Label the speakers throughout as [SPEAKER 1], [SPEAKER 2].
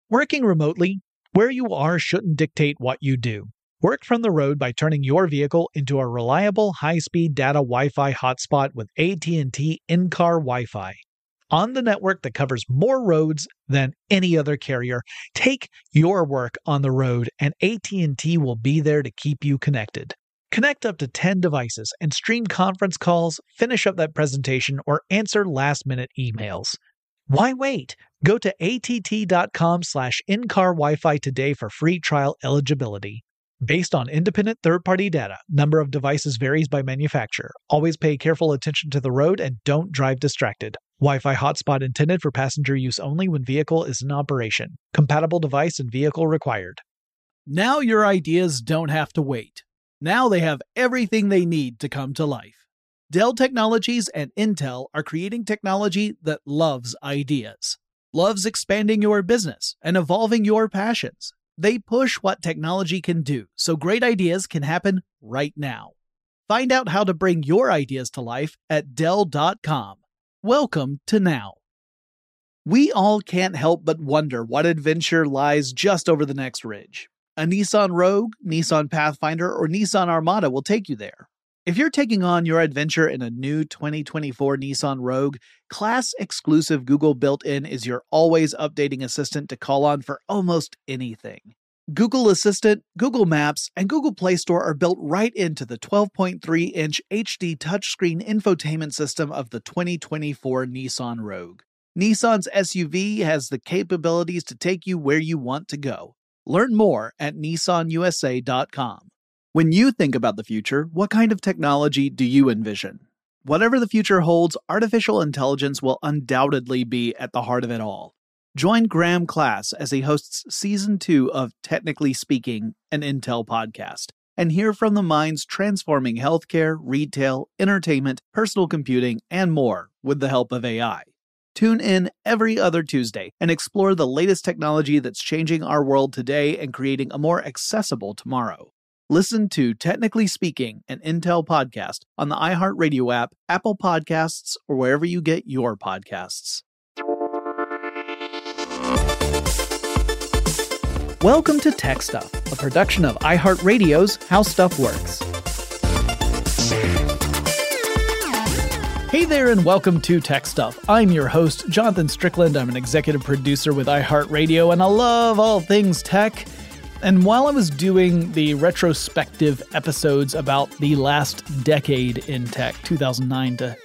[SPEAKER 1] Working remotely, where you are shouldn't dictate what you do. Work from the road by turning your vehicle into a reliable high-speed data Wi-Fi hotspot with AT&T in-car Wi-Fi. On the network that covers more roads than any other carrier, take your work on the road and AT&T will be there to keep you connected. Connect up to 10 devices and stream conference calls, finish up that presentation, or answer last-minute emails. Why wait? Go to att.com/in-car Wi-Fi today for free trial eligibility. Based on independent third-party data, number of devices varies by manufacturer. Always pay careful attention to the road and don't drive distracted. Wi-Fi hotspot intended for passenger use only when vehicle is in operation. Compatible device and vehicle required.
[SPEAKER 2] Now your ideas don't have to wait. Now they have everything they need to come to life. Dell Technologies and Intel are creating technology that loves ideas, loves expanding your business and evolving your passions. They push what technology can do so great ideas can happen right now. Find out how to bring your ideas to life at Dell.com. Welcome to Now. We all can't help but wonder what adventure lies just over the next ridge. A Nissan Rogue, Nissan Pathfinder, or Nissan Armada will take you there. If you're taking on your adventure in a new 2024 Nissan Rogue, class-exclusive Google built-in is your always-updating assistant to call on for almost anything. Google Assistant, Google Maps, and Google Play Store are built right into the 12.3-inch HD touchscreen infotainment system of the 2024 Nissan Rogue. Nissan's SUV has the capabilities to take you where you want to go. Learn more at nissanusa.com. When you think about the future, what kind of technology do you envision? Whatever the future holds, artificial intelligence will undoubtedly be at the heart of it all. Join Graham Class as he hosts Season 2 of Technically Speaking, an Intel podcast, and hear from the minds transforming healthcare, retail, entertainment, personal computing, and more with the help of AI. Tune in every other Tuesday and explore the latest technology that's changing our world today and creating a more accessible tomorrow. Listen to Technically Speaking, an Intel podcast on the iHeartRadio app, Apple Podcasts, or wherever you get your podcasts. Welcome to Tech Stuff, a production of iHeartRadio's How Stuff Works. Hey there and welcome to Tech Stuff. I'm your host, Jonathan Strickland. I'm an executive producer with iHeartRadio, and I love all things tech. And while I was doing the retrospective episodes about the last decade in tech, 2009 to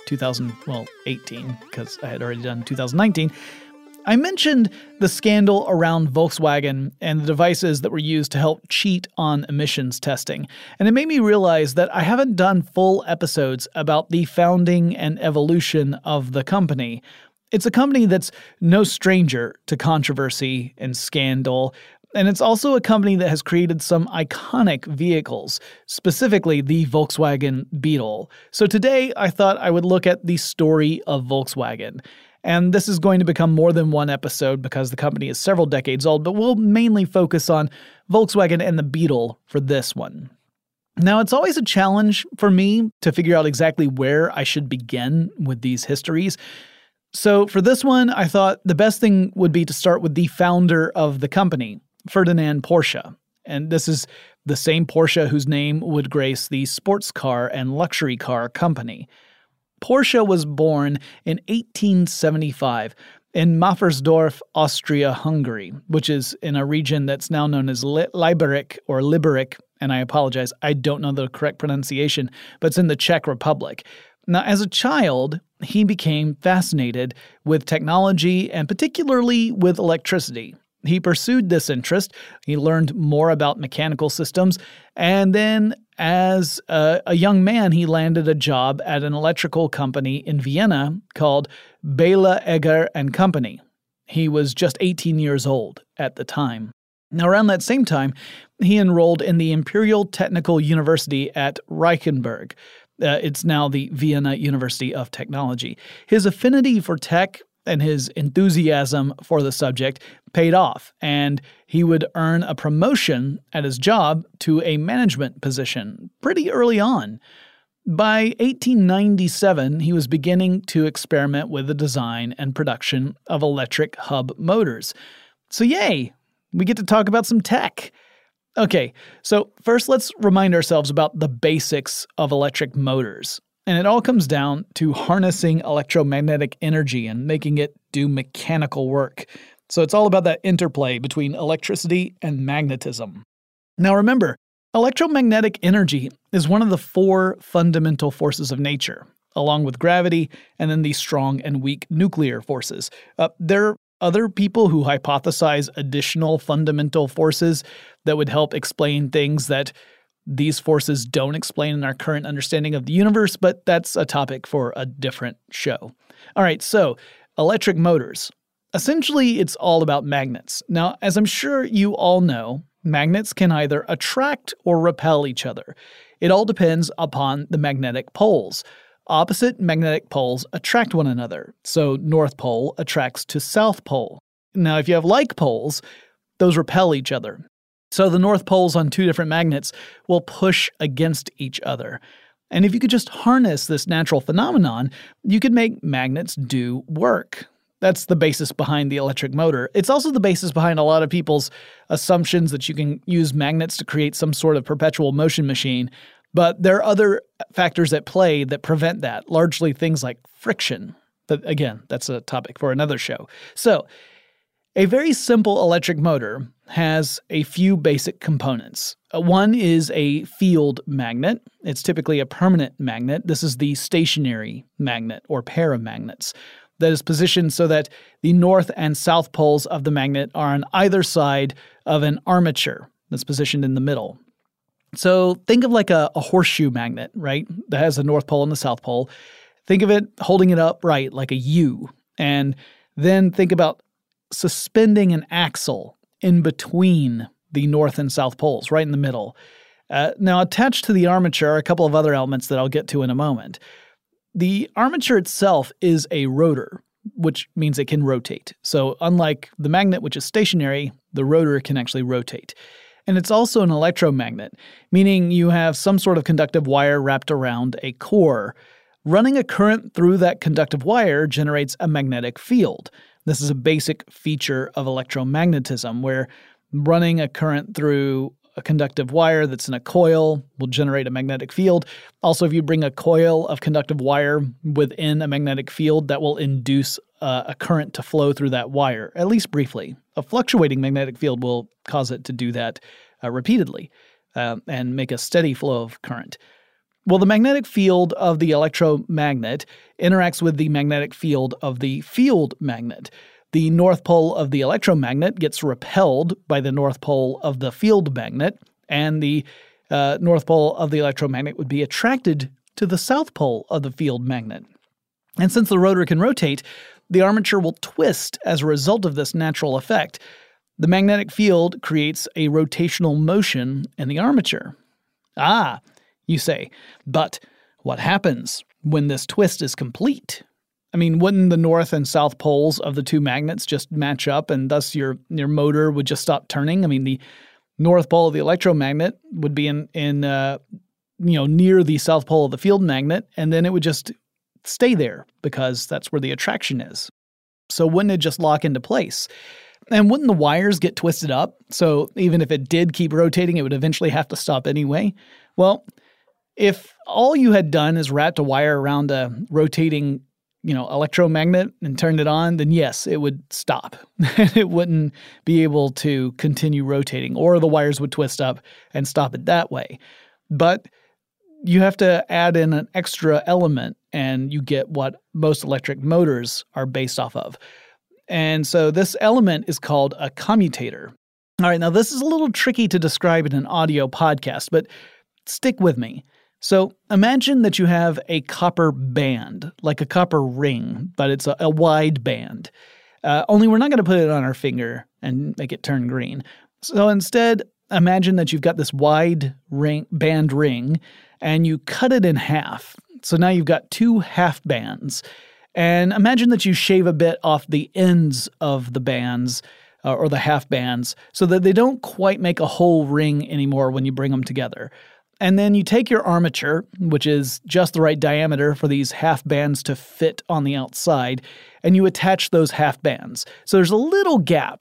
[SPEAKER 2] 2018, because I had already done 2019, I mentioned the scandal around Volkswagen and the devices that were used to help cheat on emissions testing. And it made me realize that I haven't done full episodes about the founding and evolution of the company. It's a company that's no stranger to controversy and scandal. And it's also a company that has created some iconic vehicles, specifically the Volkswagen Beetle. So today I thought I would look at the story of Volkswagen. And this is going to become more than one episode because the company is several decades old, but we'll mainly focus on Volkswagen and the Beetle for this one. Now, it's always a challenge for me to figure out exactly where I should begin with these histories. So for this one, I thought the best thing would be to start with the founder of the company, Ferdinand Porsche. And this is the same Porsche whose name would grace the sports car and luxury car company. Porsche was born in 1875 in Maffersdorf, Austria-Hungary, which is in a region that's now known as Liberec or Liberec, and I apologize, I don't know the correct pronunciation, but it's in the Czech Republic. Now, as a child, he became fascinated with technology and particularly with electricity. He pursued this interest, he learned more about mechanical systems, and then as a young man, he landed a job at an electrical company in Vienna called Bela Egger and Company. He was just 18 years old at the time. Now, around that same time, he enrolled in the Imperial Technical University at Reichenberg. It's now the Vienna University of Technology. His affinity for tech and his enthusiasm for the subject paid off, and he would earn a promotion at his job to a management position pretty early on. By 1897, he was beginning to experiment with the design and production of electric hub motors. So yay, we get to talk about some tech. Okay, so first let's remind ourselves about the basics of electric motors. And it all comes down to harnessing electromagnetic energy and making it do mechanical work. So it's all about that interplay between electricity and magnetism. Now remember, electromagnetic energy is one of the 4 fundamental forces of nature, along with gravity and then the strong and weak nuclear forces. There are other people who hypothesize additional fundamental forces that would help explain things that these forces don't explain in our current understanding of the universe, but that's a topic for a different show. All right, so electric motors. Essentially, it's all about magnets. Now, as I'm sure you all know, magnets can either attract or repel each other. It all depends upon the magnetic poles. Opposite magnetic poles attract one another, so North Pole attracts to South Pole. Now, if you have like poles, those repel each other. So the North Poles on 2 different magnets will push against each other. And if you could just harness this natural phenomenon, you could make magnets do work. That's the basis behind the electric motor. It's also the basis behind a lot of people's assumptions that you can use magnets to create some sort of perpetual motion machine. But there are other factors at play that prevent that, largely things like friction. But again, that's a topic for another show. So, a very simple electric motor has a few basic components. One is a field magnet. It's typically a permanent magnet. This is the stationary magnet or pair of magnets that is positioned so that the north and south poles of the magnet are on either side of an armature that's positioned in the middle. So think of like a horseshoe magnet, right? That has a north pole and the south pole. Think of it holding it upright like a U. And then think about suspending an axle in between the north and south poles, right in the middle. Now, attached to the armature are a couple of other elements that I'll get to in a moment. The armature itself is a rotor, which means it can rotate. So unlike the magnet, which is stationary, the rotor can actually rotate. And it's also an electromagnet, meaning you have some sort of conductive wire wrapped around a core. Running a current through that conductive wire generates a magnetic field. This is a basic feature of electromagnetism, where running a current through a conductive wire that's in a coil will generate a magnetic field. Also, if you bring a coil of conductive wire within a magnetic field, that will induce a current to flow through that wire, at least briefly. A fluctuating magnetic field will cause it to do that repeatedly and make a steady flow of current. Well, the magnetic field of the electromagnet interacts with the magnetic field of the field magnet. The north pole of the electromagnet gets repelled by the north pole of the field magnet, and the north pole of the electromagnet would be attracted to the south pole of the field magnet. And since the rotor can rotate, the armature will twist as a result of this natural effect. The magnetic field creates a rotational motion in the armature. Ah, you say, but what happens when this twist is complete? I mean, wouldn't the north and south poles of the 2 magnets just match up and thus your motor would just stop turning? I mean, the north pole of the electromagnet would be in near the south pole of the field magnet, and then it would just stay there because that's where the attraction is. So wouldn't it just lock into place? And wouldn't the wires get twisted up? So even if it did keep rotating, it would eventually have to stop anyway? Well, if all you had done is wrapped a wire around a rotating, electromagnet and turned it on, then yes, it would stop. It wouldn't be able to continue rotating, or the wires would twist up and stop it that way. But you have to add in an extra element, and you get what most electric motors are based off of. And so this element is called a commutator. All right, now this is a little tricky to describe in an audio podcast, but stick with me. So imagine that you have a copper band, like a copper ring, but it's a wide band. Only we're not going to put it on our finger and make it turn green. So instead, imagine that you've got this wide band ring, and you cut it in half. So now you've got 2 half bands. And imagine that you shave a bit off the ends of the bands, or the half bands, so that they don't quite make a whole ring anymore when you bring them together. And then you take your armature, which is just the right diameter for these half bands to fit on the outside, and you attach those half bands. So there's a little gap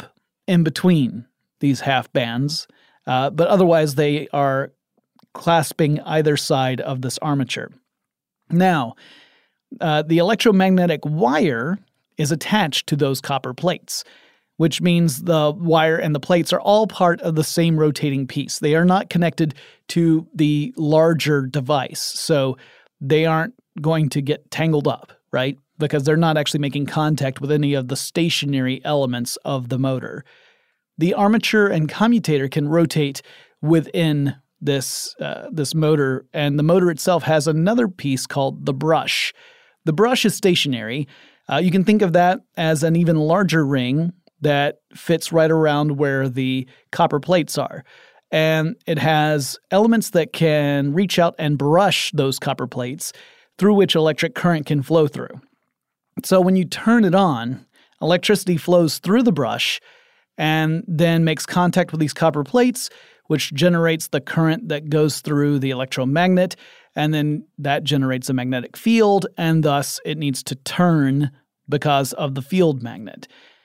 [SPEAKER 2] in between these half bands, but otherwise they are clasping either side of this armature. Now, the electromagnetic wire is attached to those copper plates, which means the wire and the plates are all part of the same rotating piece. They are not connected to the larger device, so they aren't going to get tangled up, right? Because they're not actually making contact with any of the stationary elements of the motor. The armature and commutator can rotate within this motor, and the motor itself has another piece called the brush. The brush is stationary. You can think of that as an even larger ring that fits right around where the copper plates are. And it has elements that can reach out and brush those copper plates through which electric current can flow through. So when you turn it on, electricity flows through the brush and then makes contact with these copper plates, which generates the current that goes through the electromagnet, and then that generates a magnetic field, and thus it needs to turn because of the field magnet.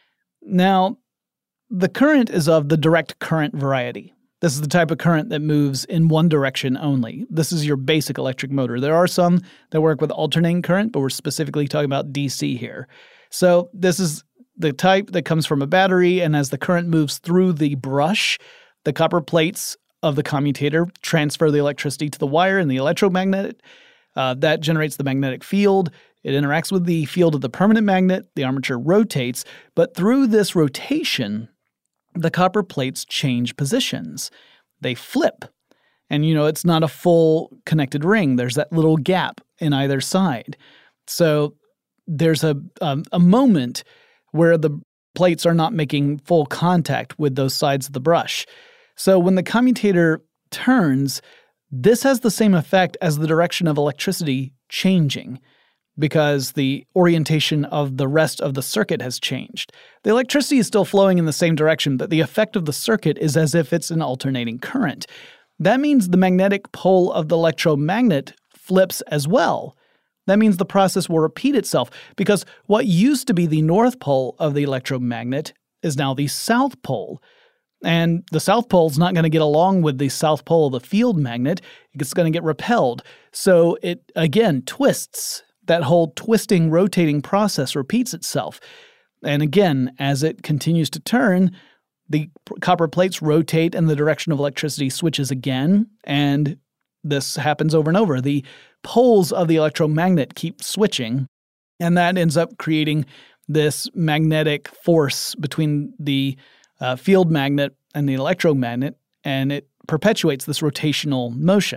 [SPEAKER 2] Now, the current is of the direct current variety. This is the type of current that moves in one direction only. This is your basic electric motor. There are some that work with alternating current, but we're specifically talking about DC here. So this is the type that comes from a battery, and as the current moves through the brush, the copper plates of the commutator transfer the electricity to the wire and the electromagnet. That generates the magnetic field. It interacts with the field of the permanent magnet. The armature rotates, but through this rotation, the copper plates change positions. They flip. And, it's not a full connected ring. There's that little gap in either side. So there's a moment where the plates are not making full contact with those sides of the brush. So when the commutator turns, this has the same effect as the direction of electricity changing, because the orientation of the rest of the circuit has changed. The electricity is still flowing in the same direction, but the effect of the circuit is as if it's an alternating current. That means the magnetic pole of the electromagnet flips as well. That means the process will repeat itself, because what used to be the north pole of the electromagnet is now the south pole. And the south pole is not going to get along with the south pole of the field magnet. It's going to get repelled. So it, again, twists. That whole twisting, rotating process repeats itself. And again, as it continues to turn, the copper plates rotate and the direction of electricity switches again. And this happens over and over. The poles of the electromagnet keep switching, and that ends up creating this magnetic force between the field magnet and the electromagnet, and it perpetuates this rotational motion.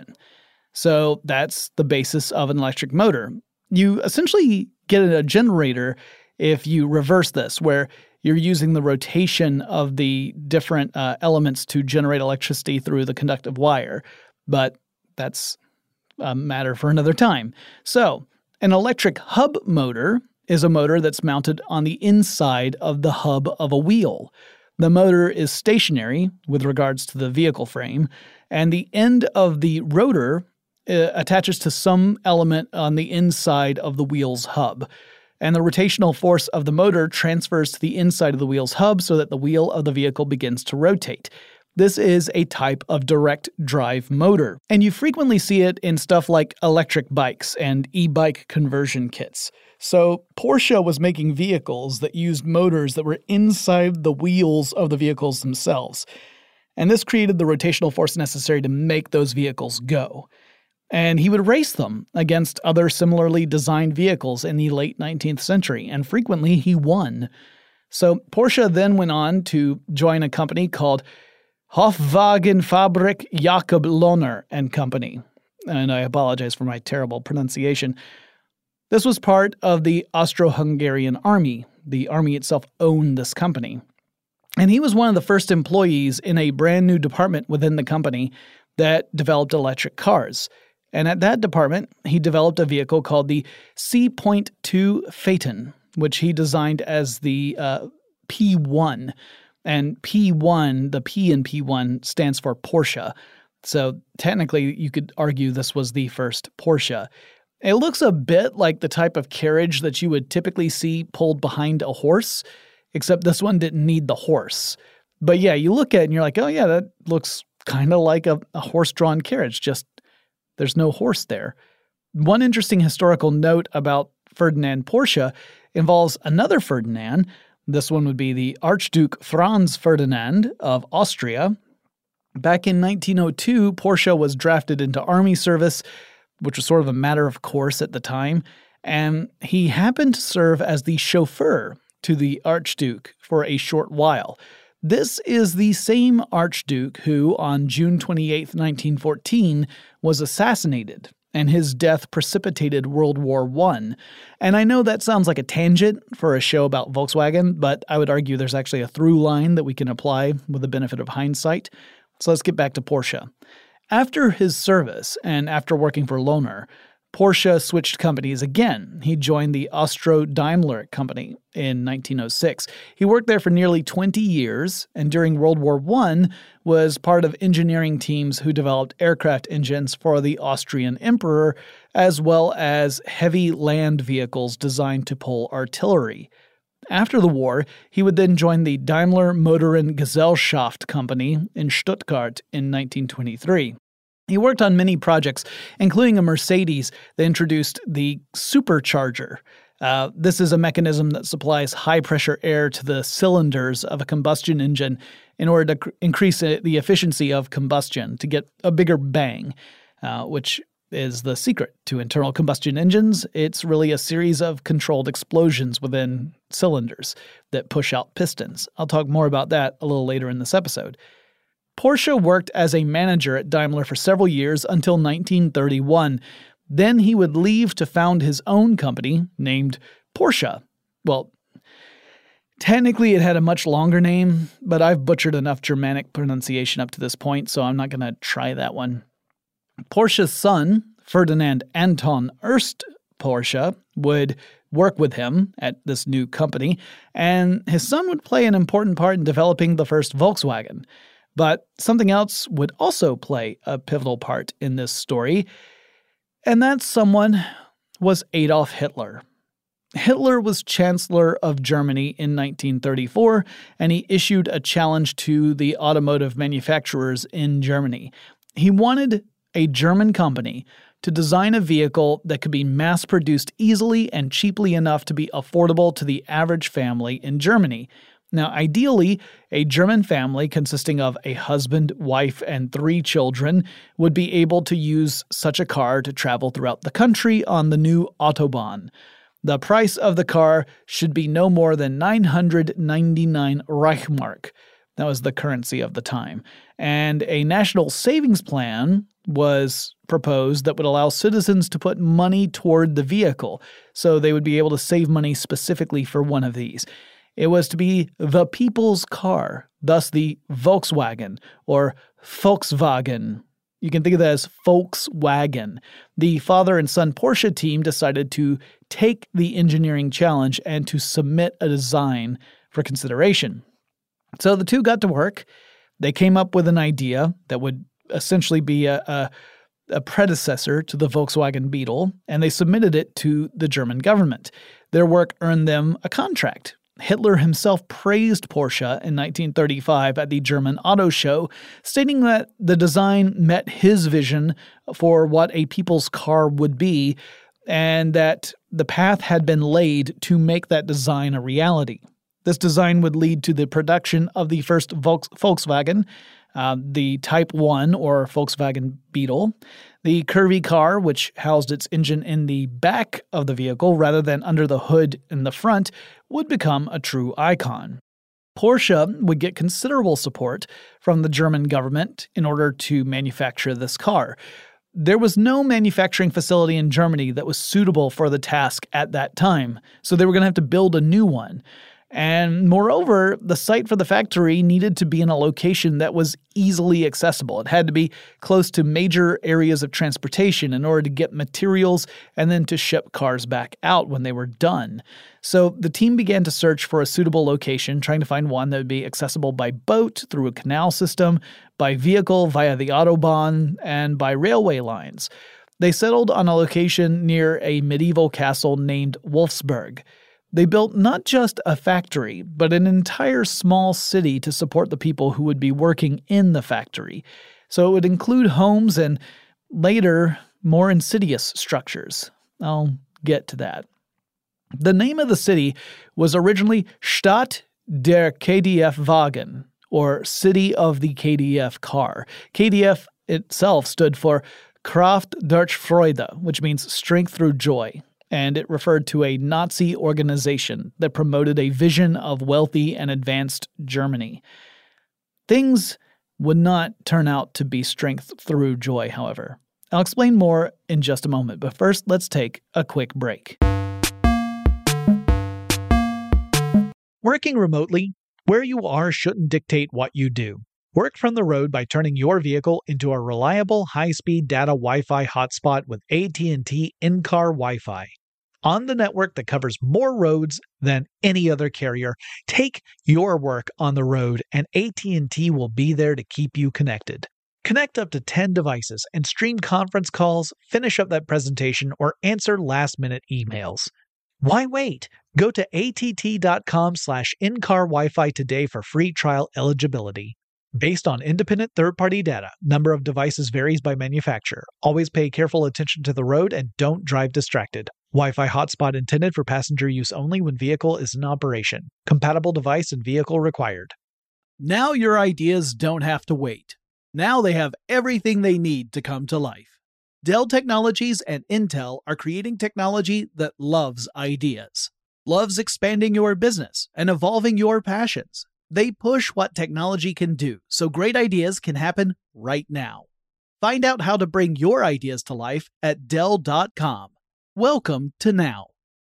[SPEAKER 2] So that's the basis of an electric motor. You essentially get a generator if you reverse this, where you're using the rotation of the different elements to generate electricity through the conductive wire. But that's a matter for another time. So an electric hub motor is a motor that's mounted on the inside of the hub of a wheel. The motor is stationary with regards to the vehicle frame, and the end of the rotor attaches to some element on the inside of the wheel's hub. And the rotational force of the motor transfers to the inside of the wheel's hub so that the wheel of the vehicle begins to rotate. This is a type of direct drive motor, and you frequently see it in stuff like electric bikes and e-bike conversion kits. So Porsche was making vehicles that used motors that were inside the wheels of the vehicles themselves. And this created the rotational force necessary to make those vehicles go. And he would race them against other similarly designed vehicles in the late 19th century, and frequently he won. So Porsche then went on to join a company called Hofwagenfabrik Jakob Lohner and Company. And I apologize for my terrible pronunciation. This was part of the Austro-Hungarian army. The army itself owned this company. And he was one of the first employees in a brand new department within the company that developed electric cars. And at that department, he developed a vehicle called the C.2 Phaeton, which he designed as the P1. And P1, the P in P1 stands for Porsche. So technically, you could argue this was the first Porsche. It looks a bit like the type of carriage that you would typically see pulled behind a horse, except this one didn't need the horse. But yeah, you look at it and you're like, oh yeah, that looks kind of like a horse-drawn carriage, just there's no horse there. One interesting historical note about Ferdinand Porsche involves another Ferdinand. This one would be the Archduke Franz Ferdinand of Austria. Back in 1902, Porsche was drafted into army service, which was sort of a matter of course at the time, and he happened to serve as the chauffeur to the Archduke for a short while. This is the same Archduke who, on June 28, 1914, was assassinated, and his death precipitated World War I. And I know that sounds like a tangent for a show about Volkswagen, but I would argue there's actually a through line that we can apply with the benefit of hindsight. So let's get back to Porsche. After his service, and after working for Lohner, Porsche switched companies again. He joined the Austro-Daimler Company in 1906. He worked there for nearly 20 years, and during World War I was part of engineering teams who developed aircraft engines for the Austrian Emperor, as well as heavy land vehicles designed to pull artillery. After the war, he would then join the Daimler Motoren Gesellschaft Company in Stuttgart in 1923. He worked on many projects, including a Mercedes that introduced the supercharger. This is a mechanism that supplies high-pressure air to the cylinders of a combustion engine in order to increase the efficiency of combustion, to get a bigger bang, which is the secret to internal combustion engines. It's really a series of controlled explosions within cylinders that push out pistons. I'll talk more about that a little later in this episode. Porsche worked as a manager at Daimler for several years until 1931. Then he would leave to found his own company named Porsche. Well, technically it had a much longer name, but I've butchered enough Germanic pronunciation up to this point, so I'm not going to try that one. Porsche's son, Ferdinand Anton Ernst Porsche, would work with him at this new company, and his son would play an important part in developing the first Volkswagen. But something else would also play a pivotal part in this story, and that someone was Adolf Hitler. Hitler was Chancellor of Germany in 1934, and he issued a challenge to the automotive manufacturers in Germany. He wanted a German company to design a vehicle that could be mass-produced easily and cheaply enough to be affordable to the average family in Germany. Now, ideally, a German family consisting of a husband, wife, and 3 children would be able to use such a car to travel throughout the country on the new Autobahn. The price of the car should be no more than 999 Reichsmark. That was the currency of the time. And a national savings plan was proposed that would allow citizens to put money toward the vehicle, so they would be able to save money specifically for one of these. It was to be the people's car, thus the Volkswagen, or Volkswagen. You can think of that as Volkswagen. The father and son Porsche team decided to take the engineering challenge and to submit a design for consideration. So the two got to work. They came up with an idea that would essentially be a predecessor to the Volkswagen Beetle, and they submitted it to the German government. Their work earned them a contract. Hitler himself praised Porsche in 1935 at the German Auto Show, stating that the design met his vision for what a people's car would be, and that the path had been laid to make that design a reality. This design would lead to the production of the first Volkswagen, the Type 1 or Volkswagen Beetle. The curvy car, which housed its engine in the back of the vehicle rather than under the hood in the front, would become a true icon. Porsche would get considerable support from the German government in order to manufacture this car. There was no manufacturing facility in Germany that was suitable for the task at that time, so they were going to have to build a new one. And moreover, the site for the factory needed to be in a location that was easily accessible. It had to be close to major areas of transportation in order to get materials and then to ship cars back out when they were done. So the team began to search for a suitable location, trying to find one that would be accessible by boat through a canal system, by vehicle via the Autobahn, and by railway lines. They settled on a location near a medieval castle named Wolfsburg. They built not just a factory, but an entire small city to support the people who would be working in the factory. So it would include homes and, later, more insidious structures. I'll get to that. The name of the city was originally Stadt der KDF-Wagen, or City of the KDF Car. KDF itself stood for Kraft durch Freude, which means strength through joy, and it referred to a Nazi organization that promoted a vision of wealthy and advanced Germany. Things would not turn out to be strength through joy, however. I'll explain more in just a moment, but first let's take a quick break.
[SPEAKER 1] Working remotely, where you are shouldn't dictate what you do. Work from the road by turning your vehicle into a reliable high-speed data Wi-Fi hotspot with AT&T in-car Wi-Fi. On the network that covers more roads than any other carrier, take your work on the road and AT&T will be there to keep you connected. Connect up to 10 devices and stream conference calls, finish up that presentation, or answer last-minute emails. Why wait? Go to att.com/in-car Wi-Fi today for free trial eligibility. Based on independent third-party data, number of devices varies by manufacturer. Always pay careful attention to the road and don't drive distracted. Wi-Fi hotspot intended for passenger use only when vehicle is in operation. Compatible device and vehicle required.
[SPEAKER 2] Now your ideas don't have to wait. Now they have everything they need to come to life. Dell Technologies and Intel are creating technology that loves ideas, loves expanding your business and evolving your passions. They push what technology can do, so great ideas can happen right now. Find out how to bring your ideas to life at Dell.com. Welcome to Now.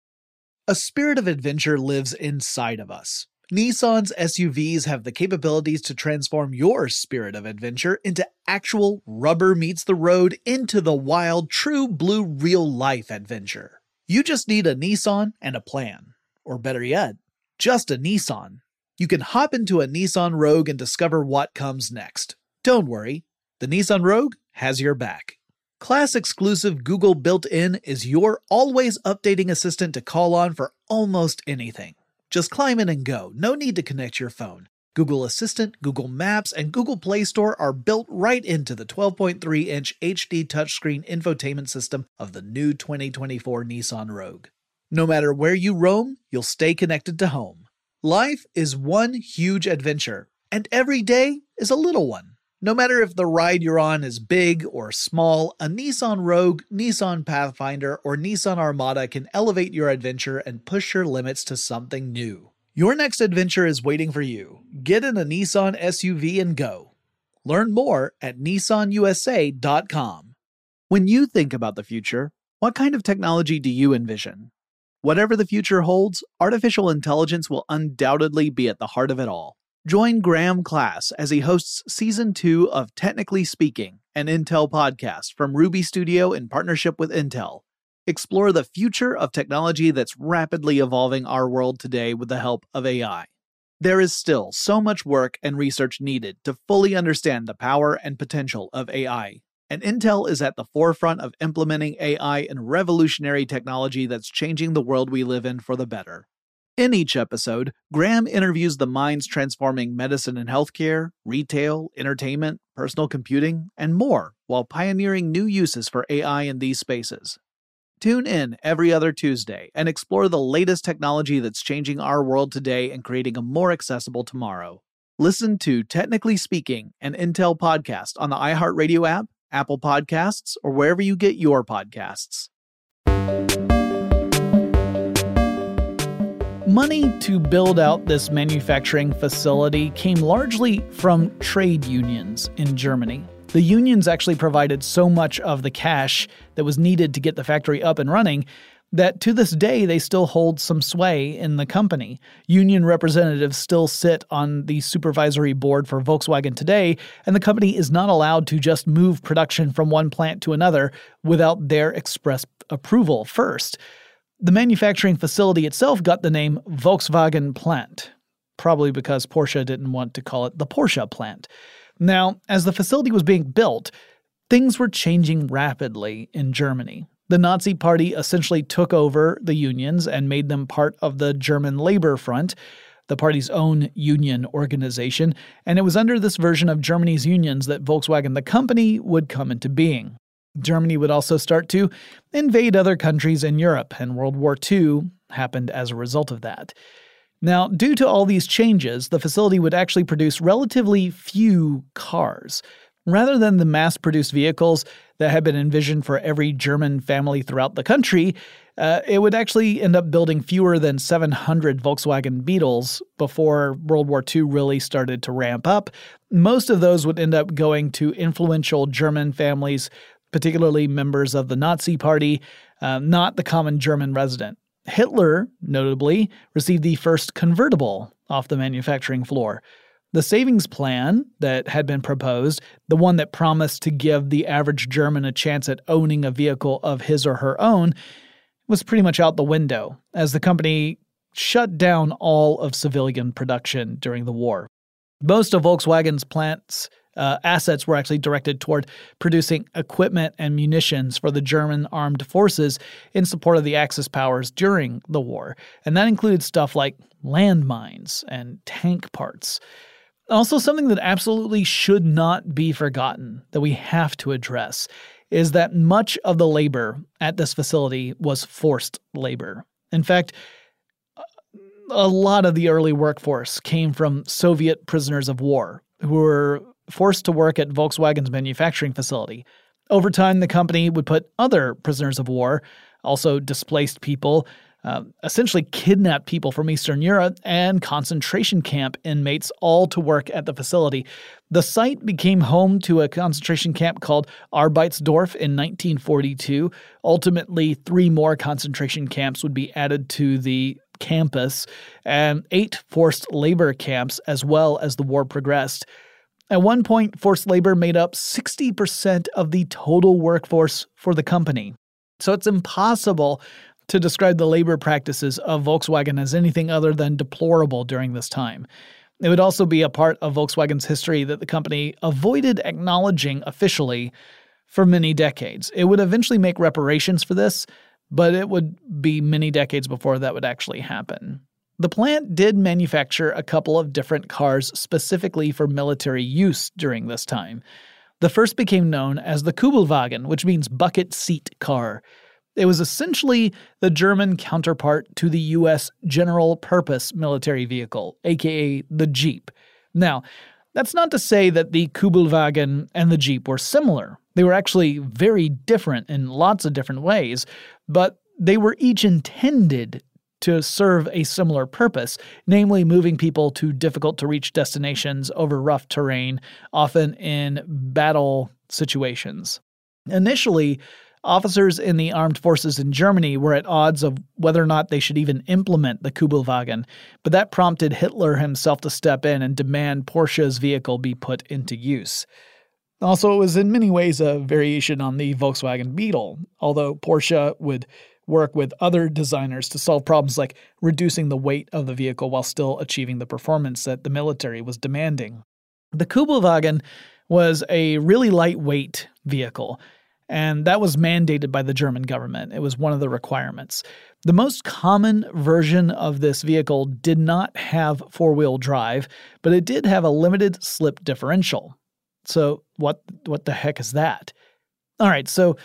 [SPEAKER 2] A spirit of adventure lives inside of us. Nissan's SUVs have the capabilities to transform your spirit of adventure into actual rubber meets the road into the wild, true blue real-life adventure. You just need a Nissan and a plan. Or better yet, just a Nissan. You can hop into a Nissan Rogue and discover what comes next. Don't worry, the Nissan Rogue has your back. Class-exclusive Google built-in is your always updating assistant to call on for almost anything. Just climb in and go, no need to connect your phone. Google Assistant, Google Maps, and Google Play Store are built right into the 12.3-inch HD touchscreen infotainment system of the new 2024 Nissan Rogue. No matter where you roam, you'll stay connected to home. Life is one huge adventure, and every day is a little one. No matter if the ride you're on is big or small, a Nissan Rogue, Nissan Pathfinder, or Nissan Armada can elevate your adventure and push your limits to something new. Your next adventure is waiting for you. Get in a Nissan SUV and go. Learn more at nissanusa.com. When you think about the future, what kind of technology do you envision? Whatever the future holds, artificial intelligence will undoubtedly be at the heart of it all. Join Graham Class as he hosts Season 2 of Technically Speaking, an Intel podcast from Ruby Studio in partnership with Intel. Explore the future of technology that's rapidly evolving our world today with the help of AI. There is still so much work and research needed to fully understand the power and potential of AI, and Intel is at the forefront of implementing AI in revolutionary technology that's changing the world we live in for the better. In each episode, Graham interviews the minds transforming medicine and healthcare, retail, entertainment, personal computing, and more, while pioneering new uses for AI in these spaces. Tune in every other Tuesday and explore the latest technology that's changing our world today and creating a more accessible tomorrow. Listen to Technically Speaking, an Intel podcast on the iHeartRadio app, Apple Podcasts, or wherever you get your podcasts. Money to build out this manufacturing facility came largely from trade unions in Germany. The unions actually provided so much of the cash that was needed to get the factory up and running that to this day they still hold some sway in the company. Union representatives still sit on the supervisory board for Volkswagen today, and the company is not allowed to just move production from one plant to another without their express approval first. The manufacturing facility itself got the name Volkswagen Plant, probably because Porsche didn't want to call it the Porsche plant. Now, as the facility was being built, things were changing rapidly in Germany. The Nazi Party essentially took over the unions and made them part of the German Labor Front, the party's own union organization, and it was under this version of Germany's unions that Volkswagen the company would come into being. Germany would also start to invade other countries in Europe, and World War II happened as a result of that. Now, due to all these changes, the facility would actually produce relatively few cars. Rather than the mass-produced vehicles that had been envisioned for every German family throughout the country, it would actually end up building fewer than 700 Volkswagen Beetles before World War II really started to ramp up. Most of those would end up going to influential German families, particularly members of the Nazi Party, not the common German resident. Hitler, notably, received the first convertible off the manufacturing floor. The savings plan that had been proposed, the one that promised to give the average German a chance at owning a vehicle of his or her own, was pretty much out the window, as the company shut down all of civilian production during the war. Most of Volkswagen's plant's assets were actually directed toward producing equipment and munitions for the German armed forces in support of the Axis powers during the war, and that included stuff like landmines and tank parts. Also, something that absolutely should not be forgotten, that we have to address, is that much of the labor at this facility was forced labor. In fact, a lot of the early workforce came from Soviet prisoners of war who were forced to work at Volkswagen's manufacturing facility. Over time, the company would put other prisoners of war, also displaced people, essentially kidnapped people from Eastern Europe, and concentration camp inmates all to work at the facility. The site became home to a concentration camp called Arbeitsdorf in 1942. Ultimately, 3 more concentration camps would be added to the campus, and 8 forced labor camps as well as the war progressed. At one point, forced labor made up 60% of the total workforce for the company. So it's impossible to describe the labor practices of Volkswagen as anything other than deplorable during this time. It would also be a part of Volkswagen's history that the company avoided acknowledging officially for many decades. It would eventually make reparations for this, but it would be many decades before that would actually happen. The plant did manufacture a couple of different cars specifically for military use during this time. The first became known as the Kübelwagen, which means bucket seat car. It was essentially the German counterpart to the U.S. general purpose military vehicle, aka the Jeep. Now, that's not to say that the Kübelwagen and the Jeep were similar. They were actually very different in lots of different ways, but they were each intended to serve a similar purpose, namely moving people to difficult-to-reach destinations over rough terrain, often in battle situations. Initially, officers in the armed forces in Germany were at odds of whether or not they should even implement the Kübelwagen, but that prompted Hitler himself to step in and demand Porsche's vehicle be put into use. Also, it was in many ways a variation on the Volkswagen Beetle, although Porsche would work with other designers to solve problems like reducing the weight of the vehicle while still achieving the performance that the military was demanding. The Kübelwagen was a really lightweight vehicle, and that was mandated by the German government. It was one of the requirements. The most common version of this vehicle did not have four-wheel drive, but it did have a limited slip differential. So what the heck is that? All right, so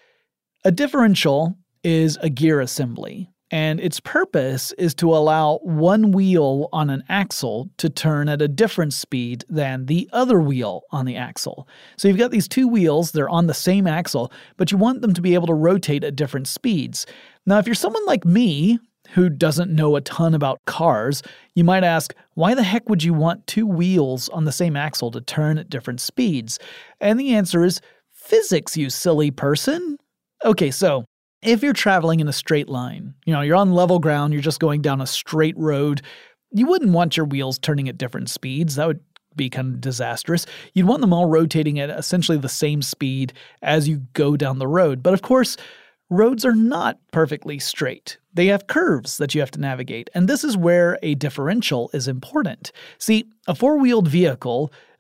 [SPEAKER 2] a differential is a gear assembly, and its purpose is to allow one wheel on an axle to turn at a different speed than the other wheel on the axle. So you've got these two wheels, they're on the same axle, but you want them to be able to rotate at different speeds. Now, if you're someone like me, who doesn't know a ton about cars, you might ask, why the heck would you want two wheels on the same axle to turn at different speeds? And the answer is physics, you silly person. Okay, so if you're traveling in a straight line, you're on level ground, you're just going down a straight road, you wouldn't want your wheels turning at different speeds. That would be kind of disastrous. You'd want them all rotating at essentially the same speed as you go down the road. But of course, roads are not perfectly straight. They have curves that you have to navigate, and this is where a differential is important. See, a four-wheeled vehicle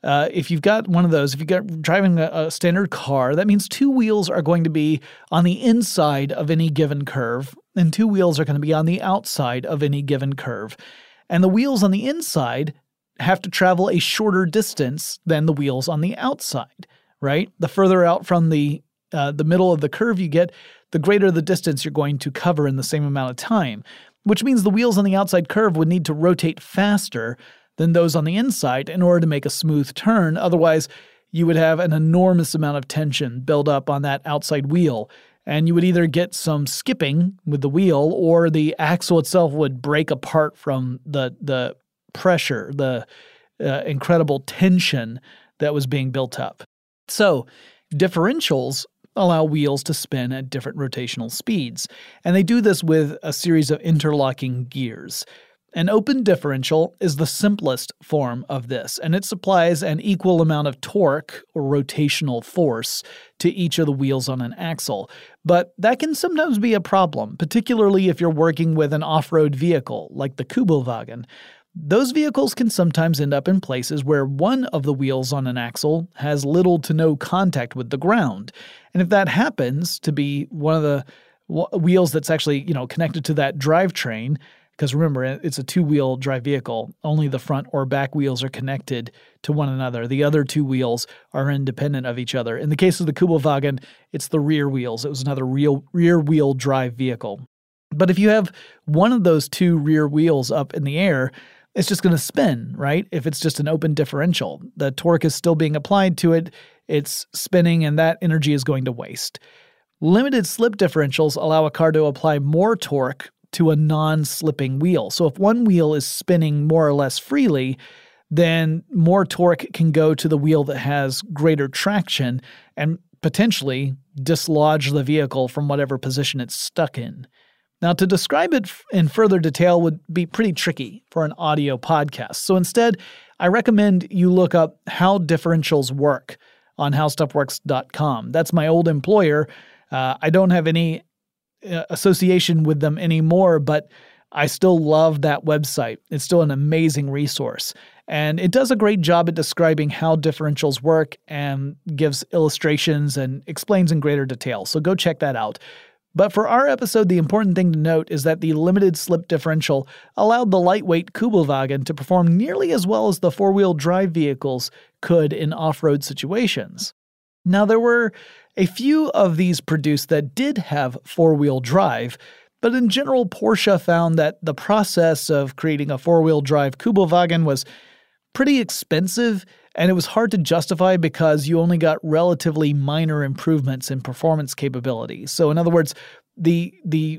[SPEAKER 2] if you've got one of those, if you're driving a standard car, that means two wheels are going to be on the inside of any given curve, and two wheels are going to be on the outside of any given curve. And the wheels on the inside have to travel a shorter distance than the wheels on the outside, right? The further out from the middle of the curve you get, the greater the distance you're going to cover in the same amount of time, which means the wheels on the outside curve would need to rotate faster than those on the inside in order to make a smooth turn. Otherwise, you would have an enormous amount of tension build up on that outside wheel, and you would either get some skipping with the wheel or the axle itself would break apart from the pressure, the incredible tension that was being built up. So, differentials allow wheels to spin at different rotational speeds, and they do this with a series of interlocking gears. An open differential is the simplest form of this, and it supplies an equal amount of torque or rotational force to each of the wheels on an axle. But that can sometimes be a problem, particularly if you're working with an off-road vehicle like the Kugelwagen. Those vehicles can sometimes end up in places where one of the wheels on an axle has little to no contact with the ground. And if that happens to be one of the wheels that's actually, connected to that drivetrain, because remember, it's a two-wheel drive vehicle. Only the front or back wheels are connected to one another. The other two wheels are independent of each other. In the case of the Kugelwagen, it's the rear wheels. It was another rear-wheel drive vehicle. But if you have one of those two rear wheels up in the air, it's just going to spin, right? If it's just an open differential, the torque is still being applied to it, it's spinning, and that energy is going to waste. Limited slip differentials allow a car to apply more torque to a non-slipping wheel. So if one wheel is spinning more or less freely, then more torque can go to the wheel that has greater traction and potentially dislodge the vehicle from whatever position it's stuck in. Now, to describe it in further detail would be pretty tricky for an audio podcast. So instead, I recommend you look up How Differentials Work on HowStuffWorks.com. That's my old employer. I don't have any association with them anymore, but I still love that website. It's still an amazing resource. And it does a great job at describing how differentials work and gives illustrations and explains in greater detail. So go check that out. But for our episode, the important thing to note is that the limited slip differential allowed the lightweight Kugelwagen to perform nearly as well as the four-wheel drive vehicles could in off-road situations. Now, there were a few of these produced that did have four-wheel drive, but in general, Porsche found that the process of creating a four-wheel drive Kugelwagen was pretty expensive, and it was hard to justify because you only got relatively minor improvements in performance capability. So in other words, the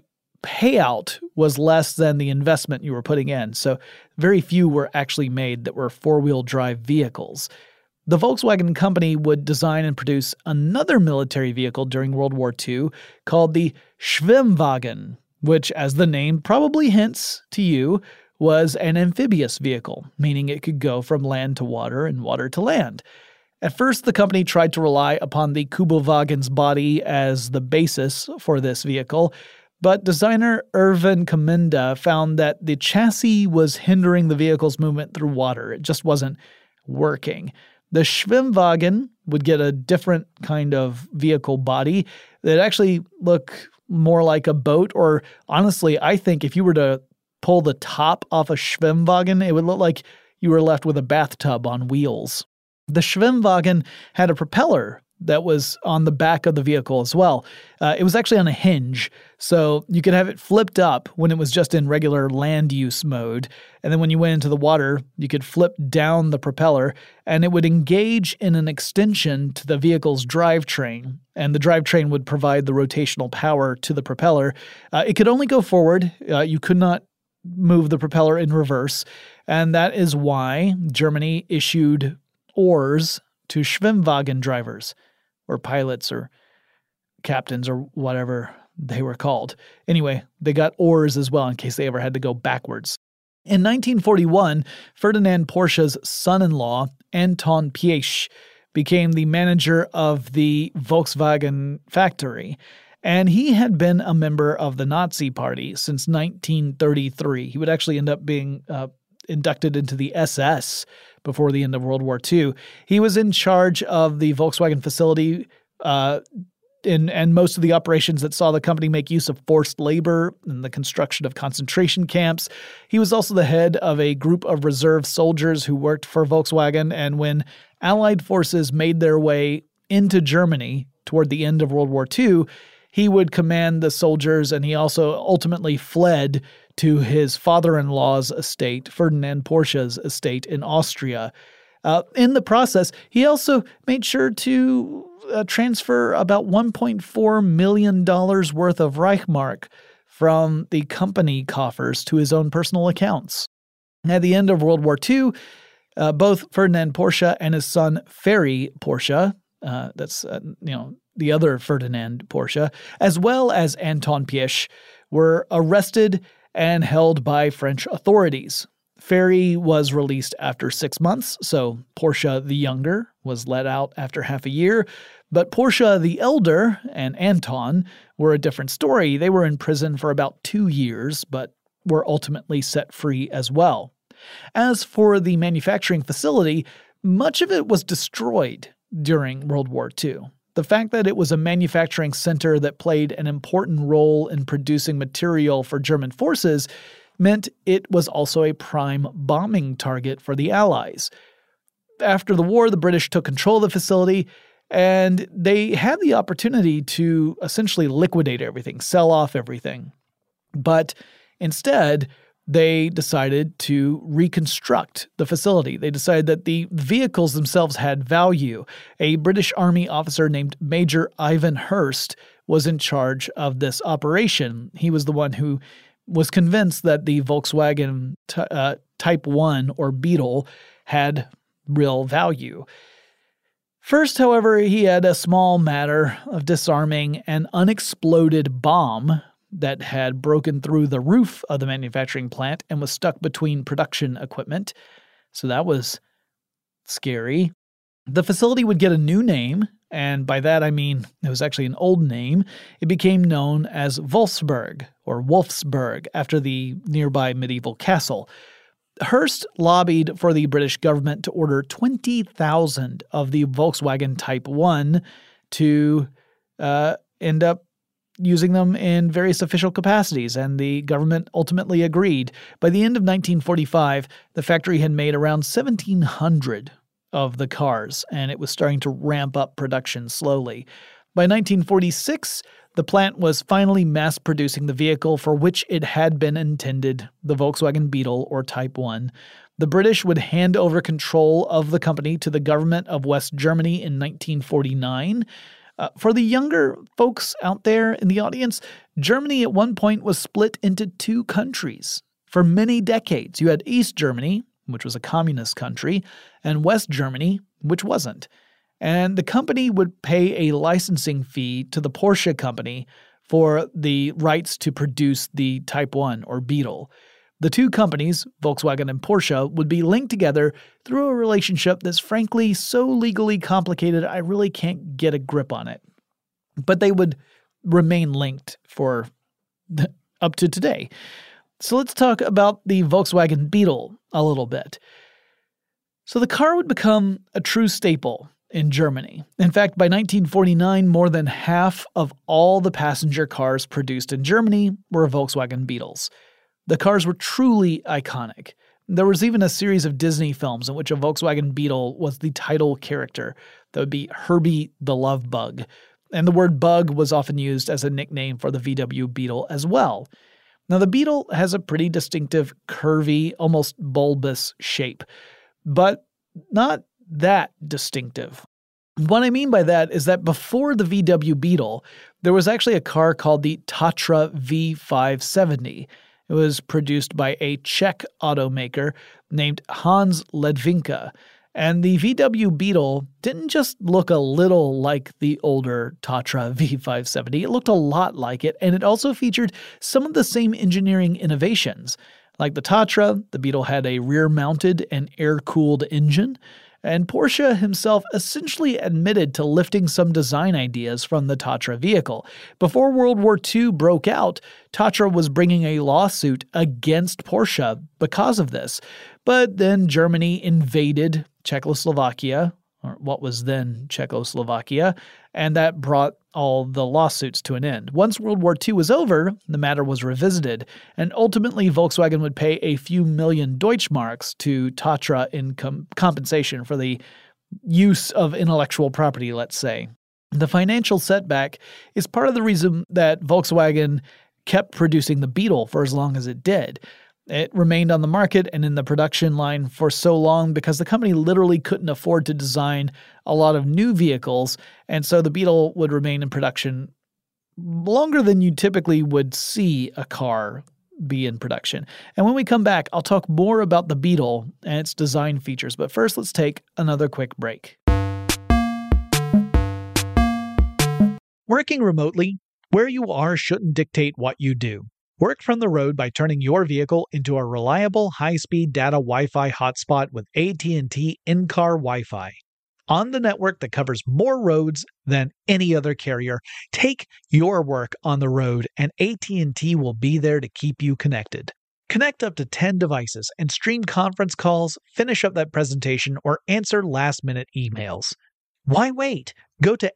[SPEAKER 2] payout was less than the investment you were putting in. So very few were actually made that were four-wheel drive vehicles. The Volkswagen company would design and produce another military vehicle during World War II called the Schwimmwagen, which, as the name probably hints to you, was an amphibious vehicle, meaning it could go from land to water and water to land. At first, the company tried to rely upon the Kugelwagen's body as the basis for this vehicle, but designer Erwin Kominda found that the chassis was hindering the vehicle's movement through water. It just wasn't working. The Schwimmwagen would get a different kind of vehicle body that actually looked more like a boat, or honestly, I think if you were to pull the top off a Schwimmwagen, it would look like you were left with a bathtub on wheels. The Schwimmwagen had a propeller that was on the back of the vehicle as well. It was actually on a hinge, so you could have it flipped up when it was just in regular land use mode. And then when you went into the water, you could flip down the propeller, and it would engage in an extension to the vehicle's drivetrain. And the drivetrain would provide the rotational power to the propeller. It could only go forward. You could not move the propeller in reverse. And that is why Germany issued oars to Schwimmwagen drivers, or pilots, or captains, or whatever they were called. Anyway, they got oars as well in case they ever had to go backwards. In 1941, Ferdinand Porsche's son-in-law, Anton Piëch, became the manager of the Volkswagen factory, and he had been a member of the Nazi Party since 1933. He would actually end up being inducted into the SS before the end of World War II. He was in charge of the Volkswagen facility and most of the operations that saw the company make use of forced labor and the construction of concentration camps. He was also the head of a group of reserve soldiers who worked for Volkswagen, and when Allied forces made their way into Germany toward the end of World War II, he would command the soldiers, and he also ultimately fled to his father-in-law's estate, Ferdinand Porsche's estate in Austria. In the process, he also made sure to transfer about $1.4 million worth of Reichsmark from the company coffers to his own personal accounts. At the end of World War II, both Ferdinand Porsche and his son Ferry Porsche, the other Ferdinand Porsche, as well as Anton Piesch, were arrested and held by French authorities. Ferry was released after 6 months, so Porsche the younger was let out after half a year. But Porsche the elder and Anton were a different story. They were in prison for about 2 years, but were ultimately set free as well. As for the manufacturing facility, much of it was destroyed during World War II. The fact that it was a manufacturing center that played an important role in producing material for German forces meant it was also a prime bombing target for the Allies. After the war, the British took control of the facility, and they had the opportunity to essentially liquidate everything, sell off everything. But instead, they decided to reconstruct the facility. They decided that the vehicles themselves had value. A British Army officer named Major Ivan Hurst was in charge of this operation. He was the one who was convinced that the Volkswagen Type 1 or Beetle had real value. First, however, he had a small matter of disarming an unexploded bomb that had broken through the roof of the manufacturing plant and was stuck between production equipment. So that was scary. The facility would get a new name, and by that I mean it was actually an old name. It became known as Wolfsburg, or Wolfsburg, after the nearby medieval castle. Hearst lobbied for the British government to order 20,000 of the Volkswagen Type 1 to end up using them in various official capacities, and the government ultimately agreed. By the end of 1945, the factory had made around 1,700 of the cars, and it was starting to ramp up production slowly. By 1946, the plant was finally mass-producing the vehicle for which it had been intended, the Volkswagen Beetle or Type 1. The British would hand over control of the company to the government of West Germany in 1949. For the younger folks out there in the audience, Germany at one point was split into two countries. For many decades, you had East Germany, which was a communist country, and West Germany, which wasn't. And the company would pay a licensing fee to the Porsche company for the rights to produce the Type 1 or Beetle. The two companies, Volkswagen and Porsche, would be linked together through a relationship that's frankly so legally complicated I really can't get a grip on it. But they would remain linked for up to today. So let's talk about the Volkswagen Beetle a little bit. So the car would become a true staple in Germany. In fact, by 1949, more than half of all the passenger cars produced in Germany were Volkswagen Beetles. The cars were truly iconic. There was even a series of Disney films in which a Volkswagen Beetle was the title character. That would be Herbie the Love Bug. And the word bug was often used as a nickname for the VW Beetle as well. Now, the Beetle has a pretty distinctive, curvy, almost bulbous shape, but not that distinctive. What I mean by that is that before the VW Beetle, there was actually a car called the Tatra V570. It was produced by a Czech automaker named Hans Ledvinka. And the VW Beetle didn't just look a little like the older Tatra V570. It looked a lot like it, and it also featured some of the same engineering innovations. Like the Tatra, the Beetle had a rear-mounted and air-cooled engine, and Porsche himself essentially admitted to lifting some design ideas from the Tatra vehicle. Before World War II broke out, Tatra was bringing a lawsuit against Porsche because of this. But then Germany invaded Czechoslovakia, or what was then Czechoslovakia, and that brought all the lawsuits to an end. Once World War II was over, the matter was revisited, and ultimately Volkswagen would pay a few million Deutschmarks to Tatra in compensation for the use of intellectual property, let's say. The financial setback is part of the reason that Volkswagen kept producing the Beetle for as long as it did. It remained on the market and in the production line for so long because the company literally couldn't afford to design a lot of new vehicles, and so the Beetle would remain in production longer than you typically would see a car be in production. And when we come back, I'll talk more about the Beetle and its design features, but first let's take another quick break.
[SPEAKER 1] Working remotely, where you are shouldn't dictate what you do. Work from the road by turning your vehicle into a reliable high-speed data Wi-Fi hotspot with AT&T in-car Wi-Fi. On the network that covers more roads than any other carrier, take your work on the road and AT&T will be there to keep you connected. Connect up to 10 devices and stream conference calls, finish up that presentation, or answer last-minute emails. Why wait? Go to